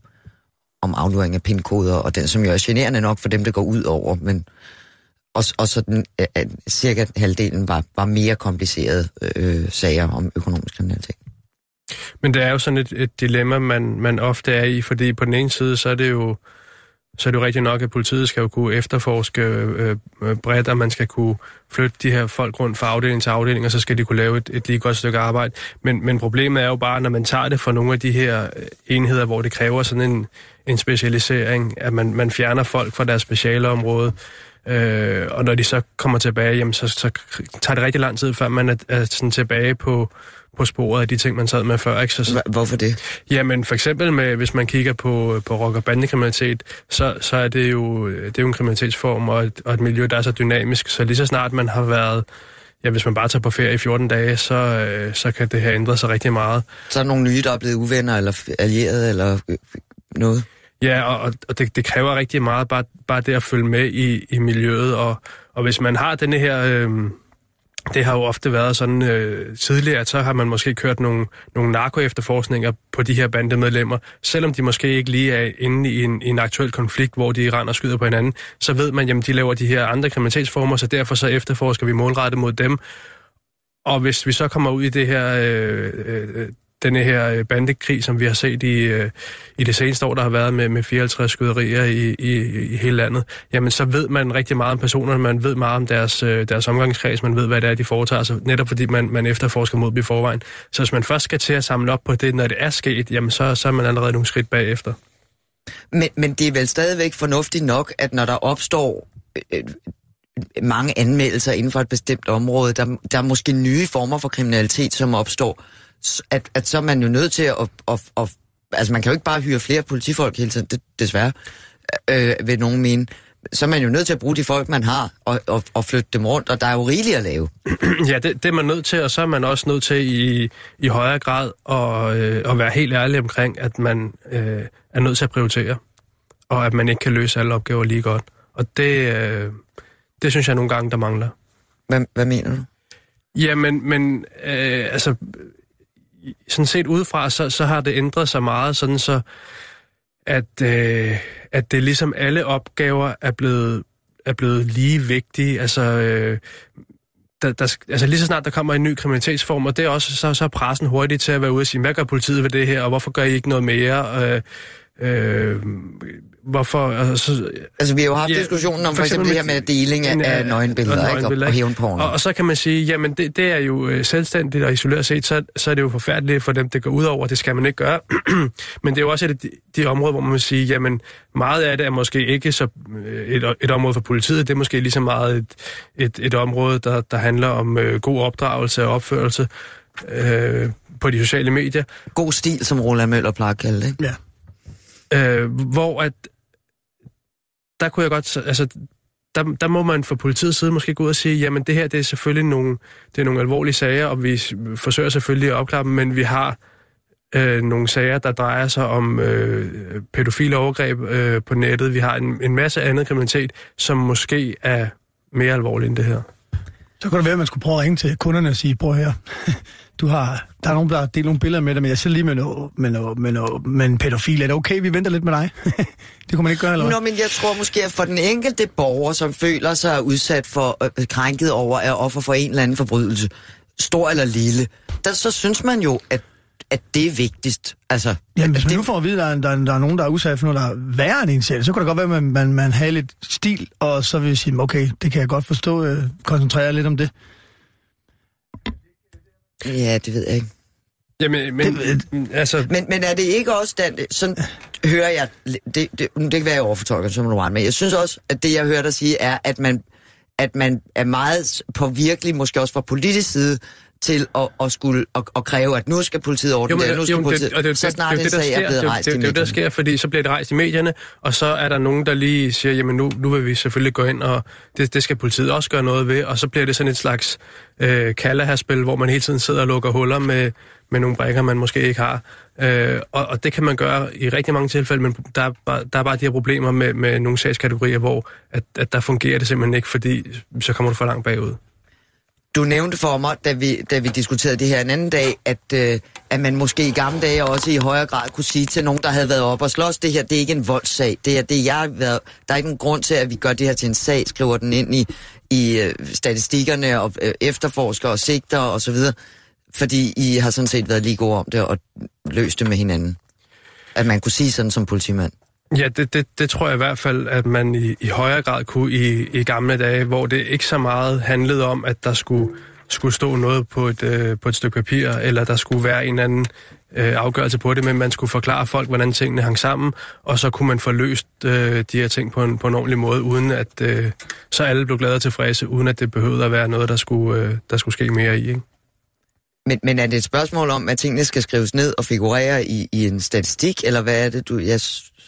Speaker 4: om aflevering af pindkoder, og den, som jo er generende nok for dem, der går ud over, men også, også den, øh, cirka halvdelen var, var mere komplicerede øh, sager om økonomisk kriminalitet.
Speaker 6: Men det er jo sådan et, et dilemma, man, man ofte er i, fordi på den ene side, så er det jo så er det jo rigtigt nok, at politiet skal jo kunne efterforske øh, bredt, og man skal kunne flytte de her folk rundt fra afdeling til afdeling, og så skal de kunne lave et, et lige godt stykke arbejde. Men, men problemet er jo bare, når man tager det fra nogle af de her enheder, hvor det kræver sådan en, en specialisering, at man, man fjerner folk fra deres specialeområde, øh, og når de så kommer tilbage, jamen, så, så tager det rigtig lang tid, før man er, er sådan tilbage på, på sporet af de ting, man sad med før. Ikke? Så,
Speaker 4: Hvorfor det?
Speaker 6: Jamen for eksempel, med, hvis man kigger på, på rock- og bandekriminalitet, så, så er det jo, det er jo en kriminalitetsform og et, og et miljø, der er så dynamisk. Så lige så snart man har været, ja, hvis man bare tager på ferie i fjorten dage, så, øh, så kan det her ændre sig rigtig meget.
Speaker 4: Så er der nogle nye, der er blevet uvenner eller allierede eller noget?
Speaker 6: Ja, og, og det, det kræver rigtig meget, bare, bare det at følge med i, i miljøet. Og, og hvis man har denne her... Øh, det har jo ofte været sådan øh, tidligere, at så har man måske kørt nogle, nogle narko-efterforskninger på de her bandemedlemmer. Selvom de måske ikke lige er inde i en, i en aktuel konflikt, hvor de render og skyder på hinanden, så ved man, jamen de laver de her andre kriminalitetsformer, så derfor så efterforsker vi målrettet mod dem. Og hvis vi så kommer ud i det her... Øh, øh, denne her bandekrig, som vi har set i, øh, i det seneste år, der har været med, med fireoghalvtreds skyderier i, i, i hele landet, jamen så ved man rigtig meget om personerne, man ved meget om deres, øh, deres omgangskreds, man ved, hvad det er, de foretager sig, netop fordi man, man efterforsker mod dem i forvejen. Så hvis man først skal til at samle op på det, når det er sket, jamen så, så er man allerede nogle skridt bagefter.
Speaker 4: Men, men det er vel stadigvæk fornuftigt nok, at når der opstår øh, mange anmeldelser inden for et bestemt område, der, der er måske nye former for kriminalitet, som opstår, At, at så er man jo nødt til at, at, at... Altså, man kan jo ikke bare hyre flere politifolk hele tiden, det, desværre, øh, vil nogen mene. Så er man jo nødt til at bruge de folk, man har, og, og, og flytte dem rundt, og der er jo rigeligt at lave.
Speaker 6: Ja, det, det er man nødt til, og så er man også nødt til i, i højere grad at, øh, at være helt ærlig omkring, at man øh, er nødt til at prioritere, og at man ikke kan løse alle opgaver lige godt. Og det, øh, det synes jeg nogle gange, der mangler.
Speaker 4: Hvad, hvad mener du?
Speaker 6: Jamen, men øh, altså... Sådan set udefra, så, så har det ændret sig meget, sådan så, at, øh, at det ligesom alle opgaver er blevet, er blevet lige vigtige. Altså, øh, der, der, altså lige så snart der kommer en ny kriminalitetsform, og det er også, så, så er pressen hurtigt til at være ude og sige, hvad gør politiet ved det her, og hvorfor gør I ikke noget mere? Øh, øh, Hvorfor? Altså,
Speaker 4: altså vi har jo haft ja, diskussionen om for eksempel, for eksempel det her med deling af, af nøgenbilleder, nøgenbilleder ikke? Og, og hævnporno.
Speaker 6: Og, og så kan man sige, jamen det, det er jo selvstændigt og isoleret set, så, så er det jo forfærdeligt for dem, det går ud over, det skal man ikke gøre. Men det er jo også et af de, de områder, hvor man må sige, jamen meget af det er måske ikke så et, et område for politiet, det er måske lige så meget et, et, et område, der, der handler om øh, god opdragelse og opførelse øh, på de sociale medier.
Speaker 4: God stil, som Roland Møller plejer at kalde det, ikke?
Speaker 6: Ja. Øh, hvor at der kunne jeg godt, altså, der, der må man fra politiets side måske gå ud og sige, jamen det her, det er selvfølgelig nogle, det er nogle alvorlige sager, og vi forsøger selvfølgelig at opklare dem, men vi har øh, nogle sager, der drejer sig om øh, pædofile overgreb øh, på nettet. Vi har en, en masse andet kriminalitet, som måske er mere alvorligt end det her.
Speaker 5: Så kunne det være, at man skulle prøve at ringe til kunderne og sige, prøv her, du har, der er nogen, der har delt nogle billeder med dig, men jeg sidder lige med, noget, med, noget, med, noget, med en pædofil. Er det okay, vi venter lidt med dig? Det kunne man ikke gøre, eller hvad?
Speaker 4: Nå, men jeg tror måske, at for den enkelte borger, som føler sig udsat for, øh, krænket over, er offer for en eller anden forbrydelse, stor eller lille, der, så synes man jo, at, at det er vigtigst. Altså,
Speaker 5: jamen, hvis man
Speaker 4: det...
Speaker 5: nu får at vide, at der, der, der er nogen, der er udsat for noget, der er værre end en selv, så kunne det godt være, at man, man, man har lidt stil, og så vil jeg sige, okay, det kan jeg godt forstå, øh, koncentrere lidt om det.
Speaker 4: Ja, det ved jeg ikke.
Speaker 6: Jamen, men,
Speaker 5: det,
Speaker 6: altså...
Speaker 4: men, men er det ikke også den, sådan hører jeg, det, det, det kan være, jeg overfortolker som du men jeg synes også, at det, jeg hører dig sige, er, at man, at man er meget påvirkelig, måske også fra politisk side, til at, at skulle at, at kræve, at nu skal politiet ordne det, nu skal jo, politiet, det, det, så snart det, det, det, sag er blevet rejst
Speaker 6: det, det,
Speaker 4: i medierne.
Speaker 6: Det er det, der sker, fordi så bliver det rejst i medierne, og så er der nogen, der lige siger, jamen nu, nu vil vi selvfølgelig gå ind, og det, det skal politiet også gøre noget ved, og så bliver det sådan et slags øh, kalderherspil, hvor man hele tiden sidder og lukker huller med, med nogle brækker, man måske ikke har. Øh, og, og det kan man gøre i rigtig mange tilfælde, men der er bare, der er bare de her problemer med, med nogle sagskategorier, hvor at, at der fungerer det simpelthen ikke, fordi så kommer du for langt bagud.
Speaker 4: Du nævnte for mig, da vi, da vi diskuterede det her en anden dag, at, øh, at man måske i gamle dage også i højere grad kunne sige til nogen, der havde været op og slås, det her, det er ikke en voldssag. Det er det, jeg har været. Der er ikke en grund til, at vi gør det her til en sag, skriver den ind i, i øh, statistikkerne og øh, efterforsker og sigter og så videre, fordi I har sådan set været lige gode om det og løst det med hinanden. At man kunne sige sådan som politimand.
Speaker 6: Ja, det, det, det tror jeg i hvert fald, at man i, i højere grad kunne i, i gamle dage, hvor det ikke så meget handlede om, at der skulle, skulle stå noget på et, øh, på et stykke papir, eller der skulle være en anden øh, afgørelse på det, men man skulle forklare folk, hvordan tingene hang sammen, og så kunne man få løst øh, de her ting på en, på en ordentlig måde, uden at øh, så alle blev glade og tilfredse, uden at det behøvede at være noget, der skulle, øh, der skulle ske mere i, ikke?
Speaker 4: Men, men er det et spørgsmål om, at tingene skal skrives ned og figurere i, i en statistik, eller hvad er det, du... Jeg...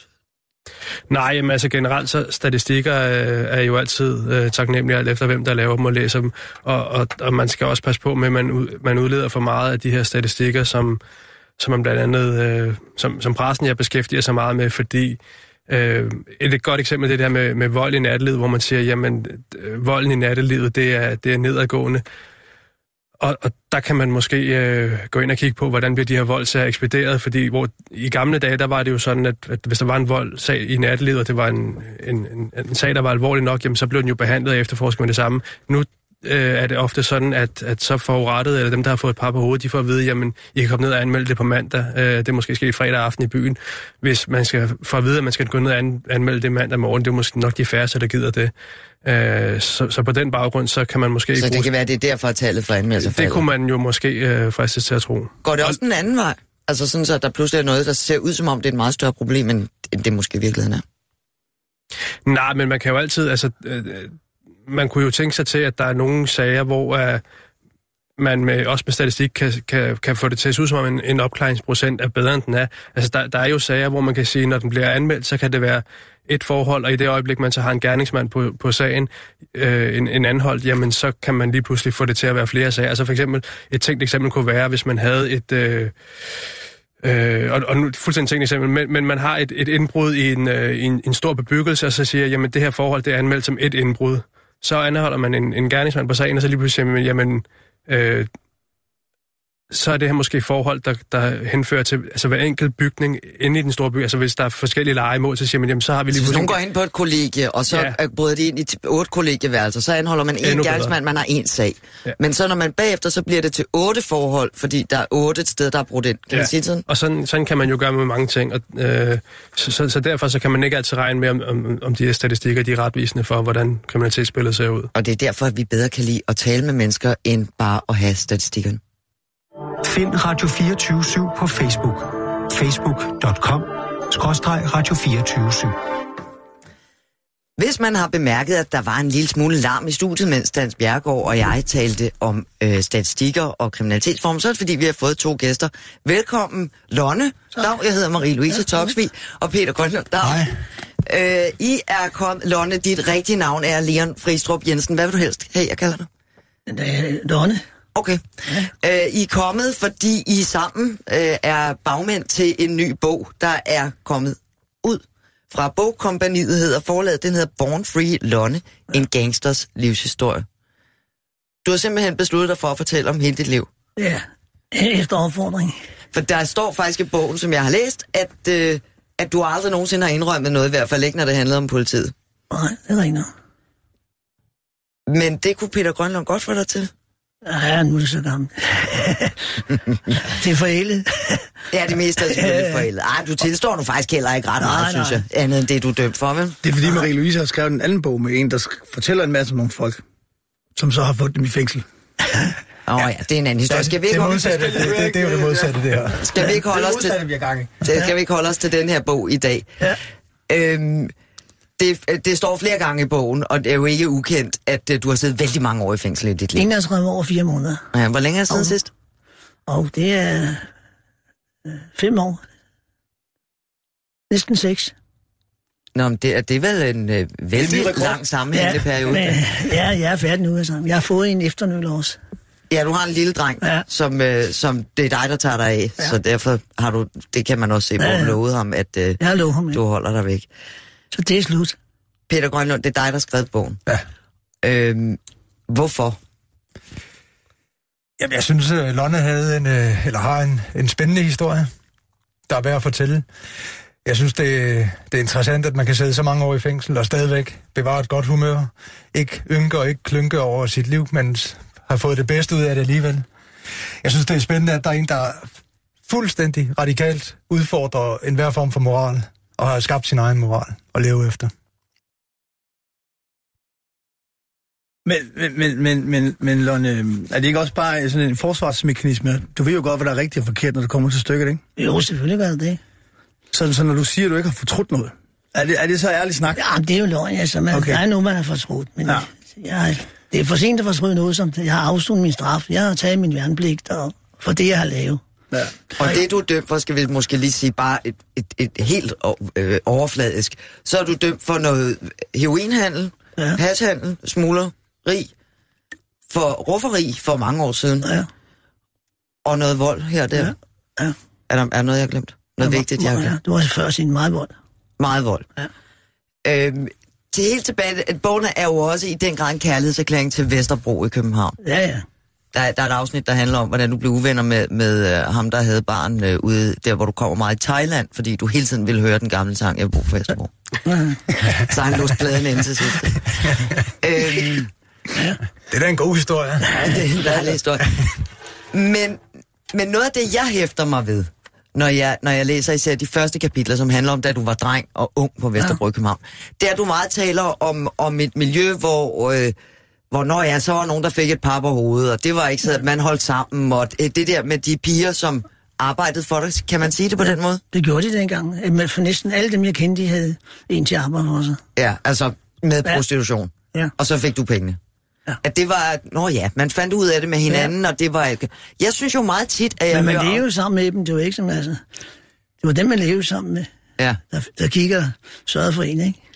Speaker 6: Nej, jamen, altså generelt så statistikker øh, er jo altid øh, taknemmelige alt efter, hvem der laver dem og læser dem. Og, og, og man skal også passe på med, at man, ud, man udleder for meget af de her statistikker, som, som man blandt andet, øh, som, som pressen jeg beskæftiger sig meget med, fordi øh, et, et godt eksempel det der med, med vold i nattelivet, hvor man siger, jamen øh, volden i nattelivet, det er, det er nedadgående. Og, og der kan man måske øh, gå ind og kigge på, hvordan bliver de her voldsager ekspederet, fordi hvor, i gamle dage, der var det jo sådan, at, at hvis der var en voldsag i nattelivet, og det var en, en, en, en sag, der var alvorlig nok, jamen så blev den jo behandlet og efterforsket med det samme. Nu øh, er det ofte sådan, at, at så forurettet, eller dem, der har fået et par på hovedet, de får at vide, jamen, I kan komme ned og anmelde det på mandag. Øh, det er måske sket fredag aften i byen. Hvis man skal få at vide, at man skal gå ned og an, anmelde det mandag morgen, det er måske nok de færreste, der gider det. Øh, så, så på den baggrund, så kan man måske...
Speaker 4: Så det
Speaker 6: bruge...
Speaker 4: kan være, det er derfor, at tallet for anmeldelser falder?
Speaker 6: Det kunne man jo måske øh, fristes til at tro.
Speaker 4: Går det også den anden vej? Altså sådan, så at der pludselig er noget, der ser ud som om, det er et meget større problem, end det måske i virkeligheden er?
Speaker 6: Nej, men man kan jo altid... Altså, øh, man kunne jo tænke sig til, at der er nogle sager, hvor øh, man med, også med statistik kan, kan, kan få det til at se ud som om en, en opklaringsprocent er bedre, end den er. Altså, der, der er jo sager, hvor man kan sige, når den bliver anmeldt, så kan det være et forhold, og i det øjeblik, man så har en gerningsmand på, på sagen, øh, en, en anholdt, jamen så kan man lige pludselig få det til at være flere sager. Altså for eksempel, et tænkt eksempel kunne være, hvis man havde et... Øh, øh, og, og nu fuldstændig tænkt eksempel, men, men man har et, et indbrud i en, øh, en, en stor bebyggelse, og så siger, jamen det her forhold, det er anmeldt som et indbrud. Så anholder man en, en gerningsmand på sagen, og så lige pludselig siger, jamen... Øh, så er det her måske forhold, der, der henfører til altså hver enkelt bygning inde i den store by. Altså hvis der er forskellige lejemål, så siger man, jamen så har vi lige...
Speaker 4: Hvis nogen går ind på et kollegie, og så ja. bryder de ind i otte kollegieværelser, så anholder man en gerningsmand, man har en sag. Ja. Men så når man bagefter, så bliver det til otte forhold, fordi der er otte et sted, der er brudt ind. Kan ja. man sige sådan?
Speaker 6: Og sådan, sådan kan man jo gøre med mange ting. Og, øh, så, så, så derfor så kan man ikke altid regne med, om, om, om de her statistikker de er retvisende for, hvordan kriminalitetsbilledet ser ud.
Speaker 4: Og det er derfor, at vi bedre kan lide at tale med mennesker, end bare at have statistikkerne.
Speaker 3: Find Radio fireogtyve syv på Facebook. facebook punktum com skråstreg radio fireogtyve syv.
Speaker 4: Hvis man har bemærket, at der var en lille smule larm i studiet, mens Dans Bjerregaard og jeg talte om øh, statistikker og kriminalitetsform, så er det fordi, vi har fået to gæster. Velkommen, Lonne. Dag, jeg hedder Marie-Louise Toksvig, og Peter Grønlund. Dag. Hej. Øh, I er kommet, Lonne, dit rigtige navn er Leon Fristrup Jensen. Hvad vil du helst have, jeg kalder dig?
Speaker 8: Det er Lonne.
Speaker 4: Okay. Ja. Øh, I er kommet, fordi I sammen øh, er bagmænd til en ny bog, der er kommet ud fra bogkompaniet, hedder forlaget, den hedder Born Free Lonne, ja. En gangsters livshistorie. Du har simpelthen besluttet dig for at fortælle om hele dit liv.
Speaker 8: Ja, efter opfordring.
Speaker 4: For der står faktisk i bogen, som jeg har læst, at, øh, at du aldrig nogensinde har indrømmet noget, i hvert fald ikke, når det handlede om politiet.
Speaker 8: Nej, det er rigtigt.
Speaker 4: Men det kunne Peter Grønlund godt få dig til.
Speaker 8: Ja, nu er det så gammelt. Det er forældet.
Speaker 4: Ja, det meste er selvfølgelig forældet. Ej, du tilstår nu faktisk heller ikke ret meget, synes jeg. Andet end det, du er dømt for, vel?
Speaker 5: Det er fordi Marie-Louise har skrevet en anden bog med en, der fortæller en masse om nogle folk, som så har fået dem i fængsel.
Speaker 4: Åh oh, ja, det er en anden historie. Skal vi ikke
Speaker 9: det, modsatte, det, det, det er jo det modsatte, det her.
Speaker 4: Skal vi ikke holde os til, skal vi ikke holde os til den her bog i dag? Ja. Øhm, det, det står flere gange i bogen, og det er jo ikke ukendt, at uh, du har siddet vældig mange år i fængsel i dit liv.
Speaker 8: enogtredive år og fire måneder.
Speaker 4: Ja, hvor længe er det siden sidst?
Speaker 8: Og det er øh, fem år. Næsten seks.
Speaker 4: Nå, men det er, det er vel en øh, vældig lang sammenhængende ja, periode. Men,
Speaker 8: ja, jeg er færdig nu. Altså. Jeg har fået en efternøl også.
Speaker 4: Ja, du har en lille dreng, ja. som, øh, som det er dig, der tager dig af. Ja. Så derfor har du, det kan man også se, hvor ja, ja. du lovede ham, at øh,
Speaker 8: jeg lovet ham, ja.
Speaker 4: du holder dig væk.
Speaker 8: Så det er slut.
Speaker 4: Peter Grønlund, det er dig, der skrev bogen.
Speaker 9: Ja.
Speaker 4: Øhm, hvorfor?
Speaker 9: Jamen, jeg synes, at Lonne havde en, øh, eller har en, en spændende historie, der er værd at fortælle. Jeg synes, det, det er interessant, at man kan sidde så mange år i fængsel og stadigvæk bevare et godt humør. Ikke ynke og ikke klynke over sit liv, men har fået det bedste ud af det alligevel. Jeg synes, det er spændende, at der er en, der fuldstændig radikalt udfordrer enhver form for moral, og har skabt sin egen moral at leve efter.
Speaker 5: Men, men, men, men, men Lonne, er det ikke også bare sådan en forsvarsmekanisme? Du ved jo godt, hvad der er rigtigt og forkert, når det kommer til stykket, ikke?
Speaker 8: Jo, selvfølgelig gør det det.
Speaker 5: Så, så når du siger, at du ikke har fortrudt noget, er det, er det så ærligt snak?
Speaker 8: Ja, det er jo løgn, altså. Man, okay. Der er noget, man har fortrudt, men ja. jeg, det er for sent at fortryde noget, som det. Jeg har afstået min straf, jeg har taget min værnepligt, og, for det, jeg har lavet.
Speaker 5: Ja.
Speaker 4: Og det, du er dømt for, skal vi måske lige sige bare et, et, et helt øh, overfladisk. Så er du dømt for noget heroinhandel, ja. hashhandel, smugleri, for rufferi for mange år siden.
Speaker 8: Ja.
Speaker 4: Og noget vold her og der.
Speaker 8: Ja. Ja.
Speaker 4: Er der er noget, jeg har glemt? Noget
Speaker 8: ja,
Speaker 4: vigtigt, jeg har glemt?
Speaker 8: Ja, du har før sin meget vold.
Speaker 4: Meget vold.
Speaker 8: Ja.
Speaker 4: Øhm, til helt tilbage, at bogen er jo også i den grad en kærlighedserklæring til Vesterbro i København.
Speaker 8: Ja, ja.
Speaker 4: Der, der er et afsnit, der handler om, hvordan du blev uvenner med, med uh, ham, der havde barn uh, ude der, hvor du kommer meget i Thailand, fordi du hele tiden ville høre den gamle sang, jeg bor på Vesterbro. Ja. Så han låste pladen ind til sidst. øhm,
Speaker 9: ja. Det er da en god historie.
Speaker 4: Ja, det er en dejlig historie. Men, men noget af det, jeg hæfter mig ved, når jeg, når jeg læser især de første kapitler, som handler om, da du var dreng og ung på Vesterbro i København, det er, at du meget taler om, om et miljø, hvor... Øh, Hvor når jeg så var nogen, der fik et par på hovedet, og det var ikke så, at man holdt sammen, og det der med de piger, som arbejdede for dig, kan man sige det på den måde?
Speaker 8: Det gjorde de dengang. For næsten alle dem, jeg kendte, de havde en til arbejde også.
Speaker 4: Ja, altså med
Speaker 8: ja.
Speaker 4: prostitution.
Speaker 8: Ja.
Speaker 4: Og så fik du pengene. Ja. At det var, nå ja, man fandt ud af det med hinanden, ja. Og det var... Jeg synes jo meget tit, at jeg...
Speaker 8: Men man levede sammen med dem, det var ikke som altså... Det var dem, man levede sammen med.
Speaker 4: Ja.
Speaker 8: Der, der kigger og sørgede for en, ikke?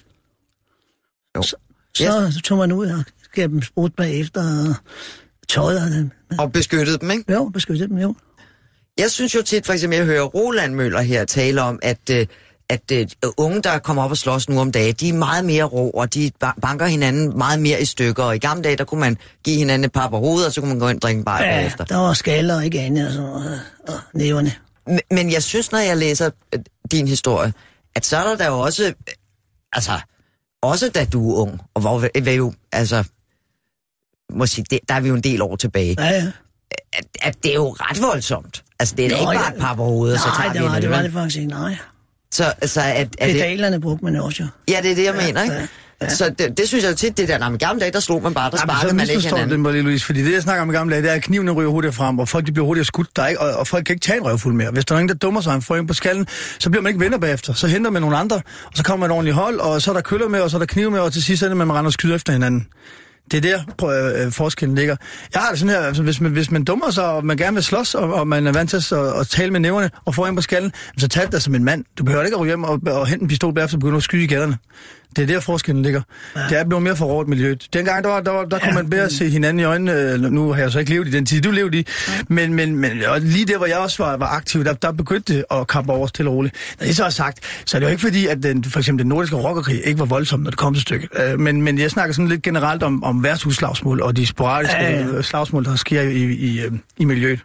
Speaker 4: Jo.
Speaker 8: Så, så yes. tog man ud og gav dem sprut bagefter og tøjede dem.
Speaker 4: Og beskyttede dem, ikke?
Speaker 8: Jo, beskyttede dem, jo.
Speaker 4: Jeg synes jo tit, for eksempel, jeg hører Roland Møller her tale om, at, at, at unge, der kommer op og slås nu om dagen, de er meget mere rå, og de banker hinanden meget mere i stykker. Og i gamle dage, der kunne man give hinanden et par på hovedet, og så kunne man gå ind og drikke bare
Speaker 8: ja,
Speaker 4: bagefter.
Speaker 8: Der var skaller og ikke andet, og, så, og, og næverne.
Speaker 4: Men, men jeg synes, når jeg læser din historie, at så er der da jo også, altså, også da du er ung, og hvor vi jo, altså, må sige, det, der er vi jo en del år tilbage,
Speaker 8: ja, ja.
Speaker 4: At, at det er jo ret voldsomt. Altså, det er da ikke bare et par på hovedet,
Speaker 8: nej,
Speaker 4: så tager
Speaker 8: det
Speaker 4: vi
Speaker 8: var,
Speaker 4: det.
Speaker 8: det var det faktisk ikke, nej.
Speaker 4: Så, så at, at
Speaker 8: pedalerne det... brugte man også jo.
Speaker 4: Ja, det er det, jeg ja, mener, ikke?
Speaker 8: Ja, ja.
Speaker 4: Så det, det synes jeg jo tit, det der, når man gamle dage, der slog man bare, der sparkede man ikke hinanden.
Speaker 5: Det, Marie Louise, fordi det, jeg snakker om i gamle dage, det er, at knivene ryger hurtigt frem, og folk de bliver hurtigt skudt, der ikke, og, og folk kan ikke tage en røvfuld mere. Hvis der er nogen, der dummer sig, får en på skallen, så bliver man ikke venner bagefter. Så henter man nogle andre, og så kommer man ordentligt hold, og så er der køller med, og så er der knive med, og til sidst er det, man render og skyder efter hinanden. Det er der øh, forskellen ligger. Jeg har det sådan her, altså, hvis, man, hvis man dummer sig, og man gerne vil slås, og, og man er vant til at, at tale med næverne, og får en på skallen, så tag det som en mand. Du behøver ikke at ryge hjem og, og hente en pistol bagefter og begynde at skyde i gaderne. Det er der forskellen ligger. Ja. Det er blevet mere forrådt miljø. Dengang, der, var, der, var, der ja. kunne man bedre se hinanden i øjnene. Nu har jeg så ikke levet i den tid, du levede i. Ja. Men, men, men lige der, hvor jeg også var, var aktiv, der, der begyndte det at kappe over til og roligt. Når det så er sagt, så er det jo ikke fordi, at den, for eksempel den nordiske rockerkrig ikke var voldsom, når det kom til stykket. Men, men jeg snakker sådan lidt generelt om, om værtshusslagsmål og de sporadiske ja, ja. slagsmål, der sker i, i, i, i miljøet.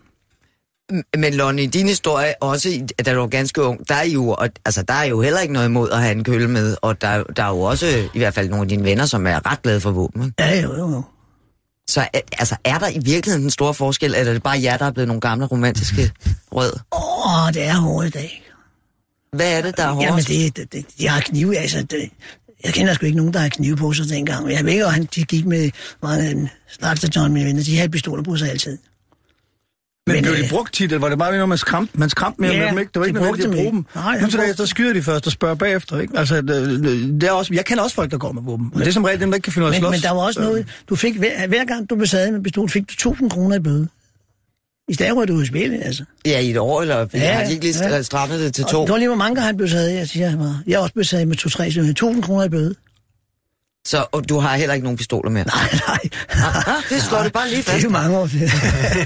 Speaker 4: Men Lonnie, din historie, også da du var ganske ung, der er, jo, altså, der er jo heller ikke noget imod at have en kølle med, og der, der er jo også i hvert fald nogle af dine venner, som er ret glade for våben. Ikke?
Speaker 8: Ja, jo, jo, jo.
Speaker 4: Så altså, er der i virkeligheden en stor forskel, eller er det bare jer, der er blevet nogle gamle romantiske rød?
Speaker 8: Åh, oh, det er hårdt i dag.
Speaker 4: Hvad er det, der er hårdt?
Speaker 8: Jamen, det, det, det, de har knive, altså, det, jeg kender sgu ikke nogen, der har knive på sig dengang. Jeg ved ikke, at de gik med mange slagtertøj, mine venner, de havde pistoler på sig altid.
Speaker 5: Men, men blev de brugt tit, eller var det bare noget, man skræmte? Man skræmte mere
Speaker 8: ja,
Speaker 5: med dem, ikke? Det var ikke nødvendigt at bruge dem. Nej, nu til dag, så skyder de først og spørger bagefter, ikke? Altså, det, det er også, jeg kender også folk, der går med våben. Men det er som regel dem, der ikke kan finde ud af at slås.
Speaker 8: Men der var også noget, du fik, hver, hver gang du blev sad med pistol, fik du tusind kroner i bøde. I stedet var du i spil, altså.
Speaker 4: Ja, i et år, eller
Speaker 8: ja,
Speaker 4: har de ikke lige ja. straffet det til to?
Speaker 8: Og det var lige, hvor mange gange han blev sad, jeg siger, jeg er også blevet sad med to-tre, så tusind kroner i bøde.
Speaker 4: Så og du har heller ikke nogen pistoler mere?
Speaker 8: Nej, nej.
Speaker 4: Ah, det slår det bare lige fast.
Speaker 8: Det er jo mange år siden.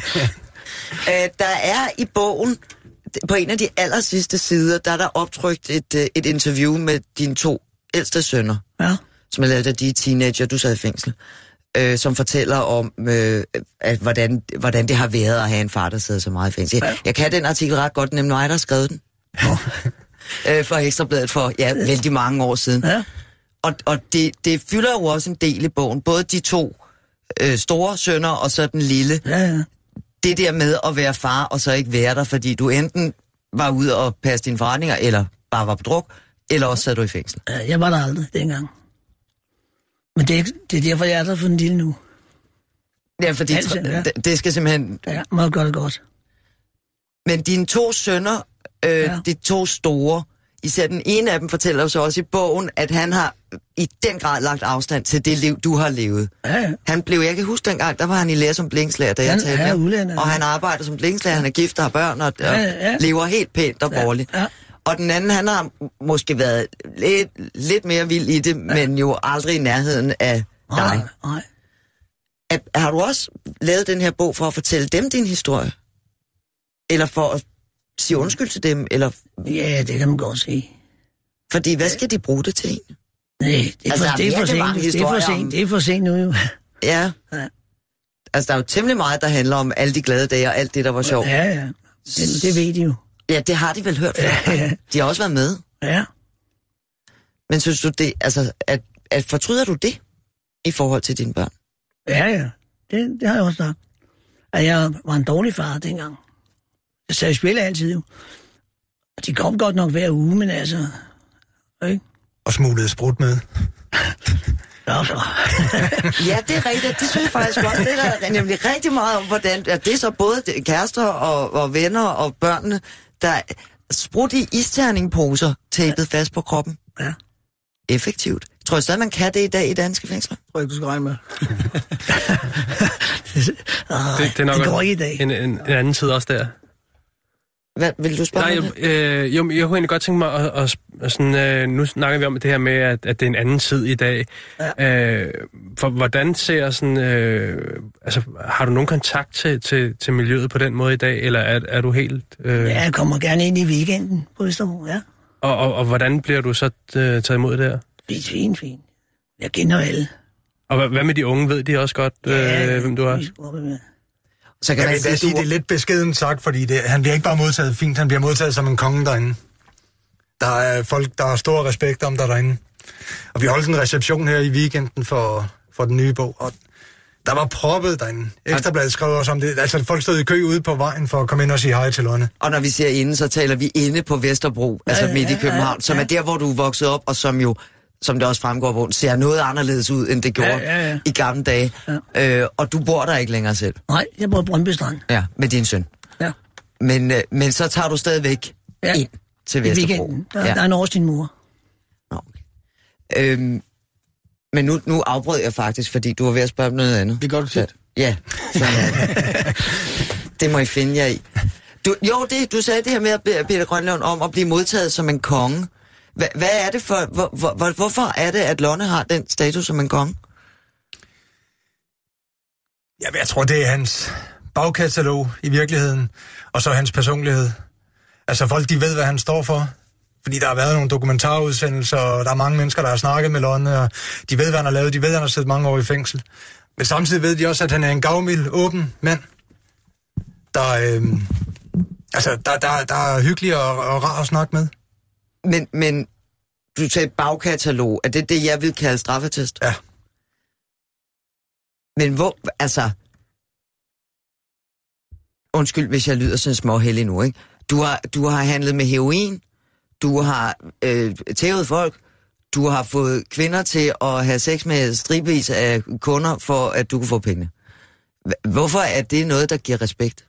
Speaker 4: Uh, der er i bogen, på en af de aller sidste sider, der er der optrykt et, et interview med dine to ældste sønner,
Speaker 8: ja.
Speaker 4: som er lavet af de teenager, du sad i fængsel, uh, som fortæller om, uh, at hvordan, hvordan det har været at have en far, der sidder så meget i fængsel. Ja. Jeg kan den artikel ret godt, nemlig mig, der har skrevet den. uh, for Ekstrabladet for, ja, vældig mange år siden.
Speaker 8: Ja.
Speaker 4: Og, og det, det fylder jo også en del i bogen, både de to uh, store sønner og så den lille.
Speaker 8: Ja, ja.
Speaker 4: Det der med at være far og så ikke være der, fordi du enten var ude og passe dine forretninger, eller bare var på druk, eller også sad du i fængsel.
Speaker 8: Jeg var der aldrig dengang. Men det er, det er derfor, jeg er der for den lille nu.
Speaker 4: Ja, fordi
Speaker 8: Altid, ja.
Speaker 4: det, det skal simpelthen...
Speaker 8: Ja, meget godt og godt.
Speaker 4: Men dine to sønner, øh, ja. de to store, især den ene af dem fortæller jo så også i bogen, at han har i den grad lagt afstand til det liv, du har levet.
Speaker 8: Ja, ja.
Speaker 4: Han blev, jeg kan huske dengang, der var han i lære som blinkslærer, da jeg
Speaker 8: Han
Speaker 4: talte
Speaker 8: er
Speaker 4: med.
Speaker 8: udlænder,
Speaker 4: Og
Speaker 8: ja.
Speaker 4: han arbejder som blinkslærer, han er gift og har børn, og,
Speaker 8: Ja, ja.
Speaker 4: og lever helt pænt og borgerligt.
Speaker 8: Ja.
Speaker 4: Og den anden, han har måske været lidt, lidt mere vild i det, ja. men jo aldrig i nærheden af
Speaker 8: Nej,
Speaker 4: dig.
Speaker 8: nej.
Speaker 4: At, har du også lavet den her bog for at fortælle dem din historie? Eller for at sige undskyld til dem? Eller...
Speaker 8: Ja, det kan man godt sige.
Speaker 4: Fordi hvad skal de bruge det til egentlig?
Speaker 8: Nej, det er,
Speaker 4: Altså,
Speaker 8: for, det er for
Speaker 4: virkelig mange
Speaker 8: sent. Det er for
Speaker 4: historier om-
Speaker 8: sent. Det er for sent nu jo.
Speaker 4: Ja.
Speaker 8: Ja.
Speaker 4: Altså, der er jo temmelig meget, der handler om alle de glade dage og alt det, der var sjovt.
Speaker 8: Ja, ja. Det, det ved de jo.
Speaker 4: Ja, det har de vel hørt før.
Speaker 8: Ja, ja.
Speaker 4: De har også været med.
Speaker 8: Ja.
Speaker 4: Men synes du det, altså, at, at fortryder du det i forhold til dine børn?
Speaker 8: Ja, ja. Det, det har jeg også sagt. At jeg var en dårlig far dengang. Jeg sagde, jeg spiller altid jo. Og de kom godt nok hver uge, men altså... Ikke?
Speaker 9: Og smuglede sprut med.
Speaker 8: Ja, så.
Speaker 4: Ja, det er rigtigt. Det synes jeg faktisk godt. Det er der nemlig rigtig meget om, hvordan at det er så både kærester og, og venner og børnene, der er sprudt i isterningposer tapet fast på kroppen.
Speaker 8: Ja.
Speaker 4: Effektivt. Tror jeg stadig, man kan det i dag i danske fængsler?
Speaker 5: Tror jeg, du skal regne med.
Speaker 8: Ej,
Speaker 6: Det, det er nok
Speaker 8: det går ikke i dag.
Speaker 6: En, en, en anden tid også der.
Speaker 4: Hvad, vil du spørge
Speaker 6: Nej,
Speaker 4: mig
Speaker 6: jeg, øh, jo, jeg kunne egentlig godt tænke mig, at, at, at sådan, øh, nu snakker vi om det her med, at, at det er en anden tid i dag. Ja. Øh, for hvordan ser sådan, øh, altså, har du nogen kontakt til, til, til miljøet på den måde i dag, eller er, er du helt... Øh,
Speaker 8: Ja, jeg kommer gerne ind i weekenden på Østerbro, ja.
Speaker 6: og, og, og hvordan bliver du så øh, taget imod der?
Speaker 8: Fint, fint, fint. Jeg kender alle.
Speaker 6: Og hvad, hvad med de unge? Ved de også godt, øh, hvem du er?
Speaker 4: Så kan
Speaker 9: Jeg
Speaker 4: man
Speaker 9: vil da
Speaker 4: sige,
Speaker 9: sige,
Speaker 4: du...
Speaker 9: det er lidt beskeden sagt, fordi det, han bliver ikke bare modtaget fint, han bliver modtaget som en konge derinde. Der er folk, der har stor respekt om dig derinde. Og vi holdt en reception her i weekenden for, for den nye bog, og der var proppet derinde. Ekstrabladet skrev også om det. Altså, folk stod i kø ude på vejen for at komme ind og sige hej til Lonne.
Speaker 4: Og når vi siger inde, så taler vi inde på Vesterbro, ja, altså midt i København, ja, ja, som er der, hvor du er vokset op, og som jo, som det også fremgår på, ser noget anderledes ud, end det gjorde
Speaker 8: ja, ja, ja.
Speaker 4: i gamle dage. Ja. Øh, og du bor der ikke længere selv.
Speaker 8: Nej, jeg bor i Brøndby Strand.
Speaker 4: Ja, med din søn.
Speaker 8: Ja.
Speaker 4: Men, øh, men så tager du stadigvæk
Speaker 8: Ja.
Speaker 4: ind til
Speaker 8: I
Speaker 4: Vesterbro.
Speaker 8: weekenden. Der,
Speaker 4: Ja.
Speaker 8: der er en års din mor.
Speaker 4: Nå, okay. Øhm, men nu, nu afbrød jeg faktisk, fordi du var ved at spørge om noget andet.
Speaker 5: Det gør du tit.
Speaker 4: Ja, sådan er det. Det må I finde jer i. Du, jo, det, du sagde det her med at Peter Grønlund om at blive modtaget som en konge. Hva, hvad er det for, hvor, hvor, hvorfor er det, at Lonne har den status som en konge?
Speaker 9: Jamen, jeg tror, det er hans bagkatalog i virkeligheden, og så hans personlighed. Altså, folk, de ved, hvad han står for. Fordi der har været nogle dokumentarudsendelser, og der er mange mennesker, der har snakket med Lonne, og de ved, hvad han har lavet. De ved, at han har siddet mange år i fængsel. Men samtidig ved de også, at han er en gavmild, åben mand, der, øh, altså, der, der, der er hyggelig og, og rar at snakke med.
Speaker 4: Men, men du sagde bagkatalog. Er det det, jeg vil kalde straffetest?
Speaker 9: Ja.
Speaker 4: Men hvor, altså... Undskyld, hvis jeg lyder sådan småhellig nu, ikke? Du har, du har handlet med heroin, du har øh, tævet folk, du har fået kvinder til at have sex med stribevis af kunder, for at du kan få penge. Hvorfor er det noget, der giver respekt?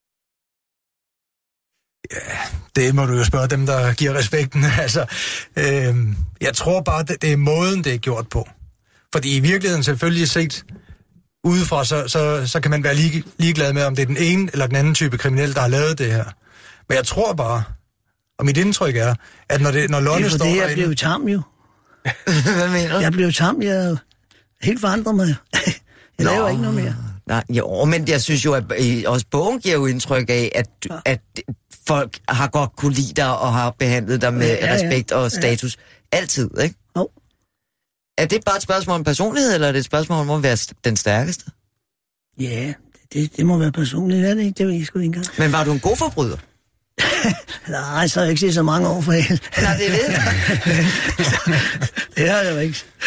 Speaker 9: Ja, det må du jo spørge dem, der giver respekten. Altså, øh, jeg tror bare, det, det er måden, det er gjort på. Fordi i virkeligheden selvfølgelig set udefra, så, så, så kan man være lige, ligeglad med, om det er den ene eller den anden type kriminel, der har lavet det her. Men jeg tror bare, og mit indtryk er, at når, det, når Lonne
Speaker 8: Det er
Speaker 9: står
Speaker 8: fordi, jeg
Speaker 9: derinde...
Speaker 8: blev tam jo.
Speaker 4: Hvad mener du?
Speaker 8: Jeg blev tam, jeg helt forandret mig. Jeg
Speaker 4: Nå.
Speaker 8: laver ikke noget mere.
Speaker 4: Nej, jo, men jeg synes jo, at øh, også bogen giver jo indtryk af, at, ja. at folk har godt kunne lide dig og har behandlet dig med
Speaker 8: Ja, ja,
Speaker 4: respekt og status. Ja. Altid, ikke?
Speaker 8: Jo.
Speaker 4: Er det bare et spørgsmål om personlighed, eller er det et spørgsmål om at være den stærkeste?
Speaker 8: Ja, det, det må være personligt, er det ikke? Det ved jeg sgu ikke engang.
Speaker 4: Men var du en god forbryder?
Speaker 8: Nej, så har jeg ikke set så mange år for hende.
Speaker 4: Nej, det er det.
Speaker 8: Det har jeg jo ikke.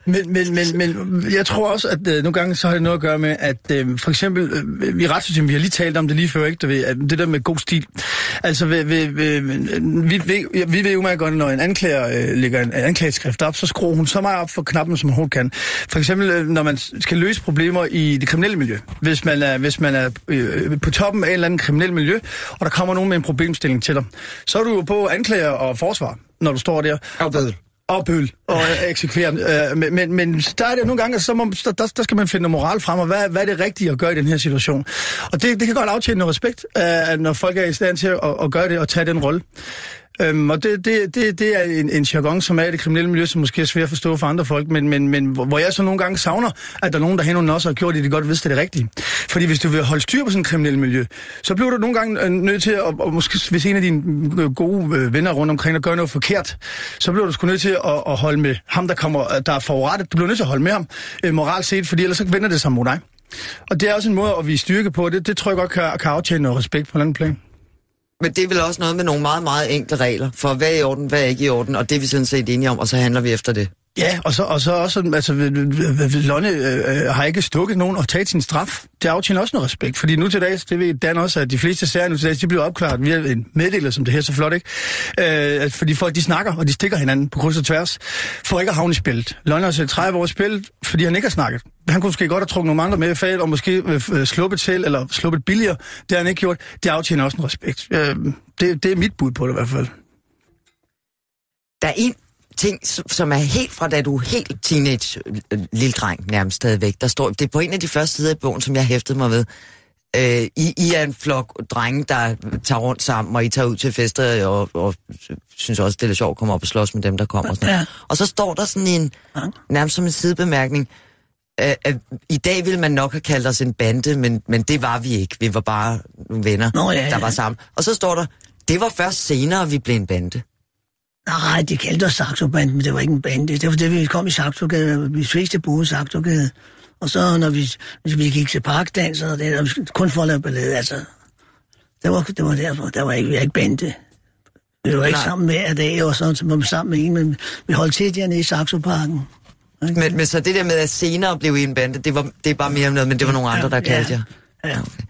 Speaker 5: Men, men, men, men jeg tror også, at øh, nogle gange så har det noget at gøre med, at øh, for eksempel øh, i retssystemet, vi har lige talt om det lige før, ikke? Du ved, at det der med god stil. Altså, ved, ved, ved, vi, ved, vi ved jo meget godt, når en anklager øh, lægger en anklageskrift op, så skruer hun så meget op for knappen, som hun kan. For eksempel, øh, når man skal løse problemer i det kriminelle miljø. Hvis man er, hvis man er øh, på toppen af en eller anden kriminel miljø, og der kommer nogen med en problemstilling til dig, så er du jo på anklager og forsvar, når du står der.
Speaker 4: Afbød.
Speaker 5: Og bøl og eksekvere. Øh, men, men, men der er det nogle gange, så må, der, der skal man finde noget moral frem, og hvad, hvad er det rigtige at gøre i den her situation? Og det, det kan godt aftjene noget respekt, øh, når folk er i stand til at, at gøre det og tage den rolle. Øhm, og det, det, det, det er en, en jargon, som er i det kriminelle miljø, som måske er svært at forstå for andre folk, men, men, men hvor jeg så nogle gange savner, at der er nogen, der hen også har gjort det, de godt vidste det rigtige. Fordi hvis du vil holde styr på sådan et kriminelt miljø, så bliver du nogle gange nødt til at, og måske hvis en af dine gode venner rundt omkring, der gør noget forkert, så bliver du sgu nødt til at, at holde med ham, der, kommer, der er forurettet. Du bliver nødt til at holde med ham, øh, moralt set, fordi ellers så vender det sig mod dig. Og det er også en måde at vise styrke på. Det, det tror jeg godt kan, kan aftjene noget respekt på en anden plan.
Speaker 4: Men det er vel også noget med nogle meget, meget enkle regler, for hvad er i orden, hvad er ikke i orden, og det er vi sådan set enige om, og så handler vi efter det.
Speaker 5: Ja, og så, og så også, altså, Lonne øh, har ikke stukket nogen og taget sin straf. Det aftjener også noget respekt, fordi nu til dags, det ved Dan også, at de fleste sager nu til dags, de bliver opklaret via en meddeler, som det her så flot, ikke? Øh, fordi folk, de snakker, og de stikker hinanden på kryds og tværs, for ikke at havne i spillet. Lonne har set tredive år i spillet, fordi han ikke har snakket. Han kunne måske godt have trukket nogle andre med i fag, og måske øh, sluppet til, eller sluppet billigere. Det har han ikke gjort. Det aftjener også en respekt. Øh, det, det er mit bud på det i hvert fald.
Speaker 4: Der er en ting, som er helt fra da du er helt teenage lille dreng nærmest stadigvæk. Der står, det er på en af de første sider i bogen, som jeg hæftede mig ved. Øh, I, I er en flok drenge, der tager rundt sammen, og I tager ud til fester, og, og synes også, det er lidt sjovt at komme op og slås med dem, der kommer. Og, sådan. Ja. Og så står der sådan en, nærmest som en sidebemærkning, øh, øh, i dag ville man nok have kaldt os en bande, men, men det var vi ikke. Vi var bare nogle venner, Nå, ja, ja. der var sammen. Og så står der, det var først senere, vi blev en bande.
Speaker 8: Nej, de kaldte os Saxo-banden, men det var ikke en bande. Det var det, vi kom i Saxo-gade. Vi fleste boede i Saxo-gade. Og så, når vi, vi gik til parkdanser, og det, og kun for at lave ballade, altså, det var, det var derfor, der var ikke, vi var ikke bande. Vi var ikke Nej. sammen hver dag, og sådan, så var vi sammen med en, men vi holdt til dernede i Saxo-parken. Okay?
Speaker 4: Men, men så det der med, at senere blev I en bande, det, var, det er bare mere om noget, men det var nogle andre, der kaldte jer?
Speaker 8: Ja, ja.
Speaker 4: Okay.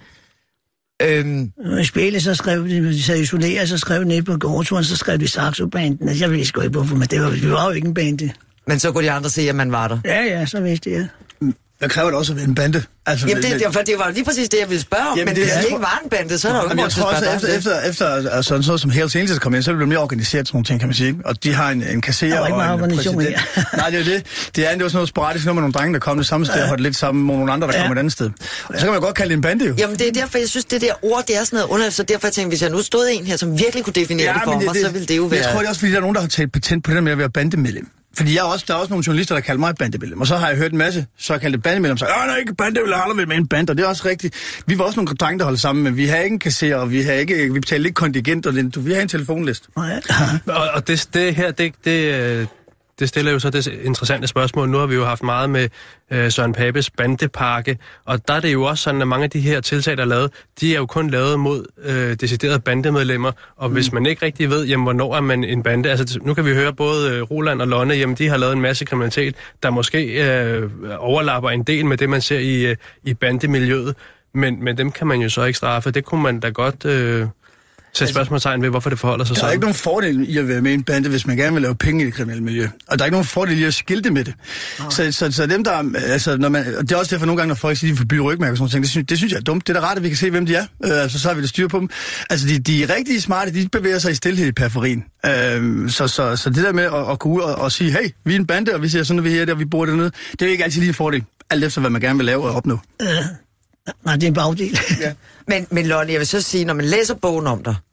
Speaker 4: Øhm.
Speaker 8: I spillet, så skrev de, de sad isoleret, så skrev de ned på gårdturen, så skrev de Saxo-banden. Altså, jeg ved sgu ikke, hvorfor, men det var, vi var jo ikke en bande.
Speaker 4: Men så kunne de andre se, at man var der?
Speaker 8: Ja, ja, så vidste jeg.
Speaker 5: Jeg kræver det også at være en bande.
Speaker 4: Altså, jamen, det, det, det, det var lige præcis det, jeg ville spørge om, men hvis I ikke var en bande, så er der jo ikke
Speaker 5: noget til at spørge. Jeg tror også, efter, efter, efter altså, sådan noget som Hells Angels kom ind, så er det blevet mere organiseret sådan nogle ting, kan man sige. Ikke? Og de har en, en kasserer og en
Speaker 8: organisation,
Speaker 5: præsident. Ja. Nej, det er det. Det er jo sådan noget sporadisk, når man nogle drenge, der kommer det samme sted, og holdt lidt sammen med nogle andre, der ja. kommer et andet sted. Og så kan man godt kalde det en bande jo.
Speaker 4: Jamen, det er derfor, jeg synes, det der ord, det er sådan noget underligt, så derfor jeg tænkte, hvis jeg nu stod en her, som virkelig kunne definere ja, det for mig, det, så ville det jo være...
Speaker 5: Jeg tror det også, fordi der er nogen, der har taget patent på det der med at være bandemedlem. Fordi jeg også, der er også nogle journalister, der kalder mig bandemedlem. Og så har jeg hørt en masse såkaldte bandemedlem, så jeg er ikke bandemedlem, jeg har med en band, og det er også rigtigt. Vi var også nogle drenge, der holdt sammen, men vi har ikke en kasserer, og vi har ikke, vi betaler ikke kontingent, og vi har en telefonliste.
Speaker 6: og, og det, det her, det, det, det stiller jo så det interessante spørgsmål. Nu har vi jo haft meget med øh, Søren Papes bandepakke, og der er det jo også sådan, at mange af de her tiltag, der er lavet, de er jo kun lavet mod øh, deciderede bandemedlemmer, og mm. hvis man ikke rigtig ved, jamen, hvornår er man en bande, altså nu kan vi høre både øh, Roland og Lonne, jamen de har lavet en masse kriminalitet, der måske øh, overlapper en del med det, man ser i, øh, i bandemiljøet, men, men dem kan man jo så ikke straffe. Det kunne man da godt... Øh, Så spørgsmålstegn ved, hvorfor det forholder sig sådan.
Speaker 5: Der er ikke nogen fordel i at være med i en bande, hvis man gerne vil lave penge i det kriminelle miljø. Og der er ikke nogen fordel i at skilte med det. Oh. Så, så, så dem, der... Altså, når man, det er også derfor nogle gange, når folk siger, at de forbyder rygmærker og sådan noget, det synes, det synes jeg er dumt. Det er da rart, at vi kan se, hvem de er. Uh, altså, så har vi det styr på dem. Altså, de, de rigtig smarte, de bevæger sig i stilhed i periferien. Uh, så, så, så det der med at, at gå ud og, og sige, hey, vi er en bande, og vi ser sådan, at vi er her, der vi bor dernede, det er jo ikke altid lige en fordel. Alt efter, hvad man gerne vil lave og opnå. Uh,
Speaker 8: nej, det er en bagdel.
Speaker 4: Ja. Men, men Lonne, jeg vil så sige, når man læser bogen om dig,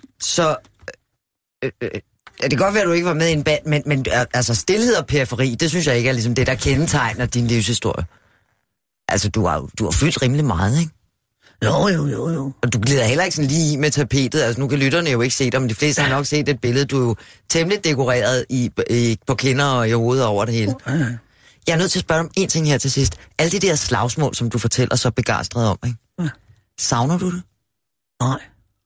Speaker 4: så øh, øh, det kan godt være, at du ikke var med i en band, men, men altså stillhed og periferi, det synes jeg ikke er ligesom det, der kendetegner din livshistorie. Altså, du har, du har fyldt rimelig meget, ikke?
Speaker 8: Jo, jo, jo, jo.
Speaker 4: Og du glider heller ikke sådan lige i med tapetet. Altså, nu kan lytterne jo ikke se dig, men de fleste har nok set et billede. Du er jo temmelig dekoreret i, i, på kinder og i hovedet over det hele.
Speaker 8: Ja, ja.
Speaker 4: Jeg er nødt til at spørge om en ting her til sidst. Alle de der slagsmål, som du fortæller så begejstret om, ikke?
Speaker 8: Ja.
Speaker 4: Savner du det?
Speaker 8: Nej.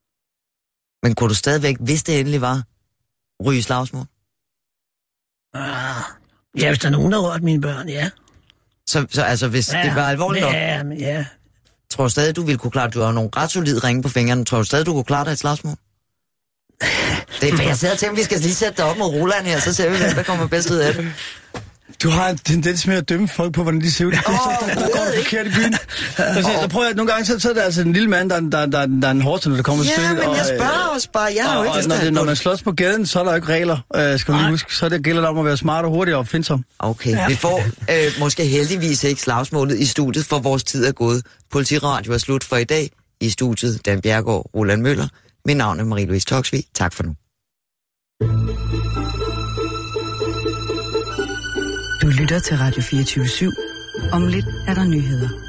Speaker 4: Men kunne du stadigvæk, hvis det endelig var, ryge slagsmål?
Speaker 8: Ah, Ja, hvis der er nogen, der har rørt mine børn, ja.
Speaker 4: Så, så altså, hvis
Speaker 8: ja,
Speaker 4: det var alvorligt nok,
Speaker 8: ja, ja.
Speaker 4: tror du stadig, du ville kunne klare, du har nogle ret solide ringe på fingrene, tror du stadig, du kunne klare dig et slagsmål? Det er, for jeg sidder og tænker, vi skal lige sætte dig op mod Roland her, så ser vi, hvem der kommer bedst ud af det.
Speaker 5: Du har en tendens med at dømme folk på, hvordan de ser ud. Det
Speaker 4: Åh,
Speaker 5: oh, der, der går forkert i byen. Altså, der prøver jeg, nogle gange, så, så er det altså en lille mand, der, der, der, der er en hårdtid, når der kommer et stykke.
Speaker 4: Ja, men jeg
Speaker 5: og,
Speaker 4: spørger også bare, jeg har jo
Speaker 5: og,
Speaker 4: ikke
Speaker 5: og,
Speaker 4: forstået.
Speaker 5: når, det, når man slås på gaden, så er der jo ikke regler, øh, skal man lige huske. Så er det gælder det om at være smart og hurtig og opfindsom.
Speaker 4: Okay, ja. Vi får øh, måske heldigvis ikke slagsmålet i studiet, for vores tid er gået. Politiradio er slut for i dag. I studiet Dan Bjerregaard, Roland Møller. Mit navn er Marie-Louise Toksvig. Tak for nu.
Speaker 1: Du lytter til Radio fireogtyve syv. Om lidt er der nyheder.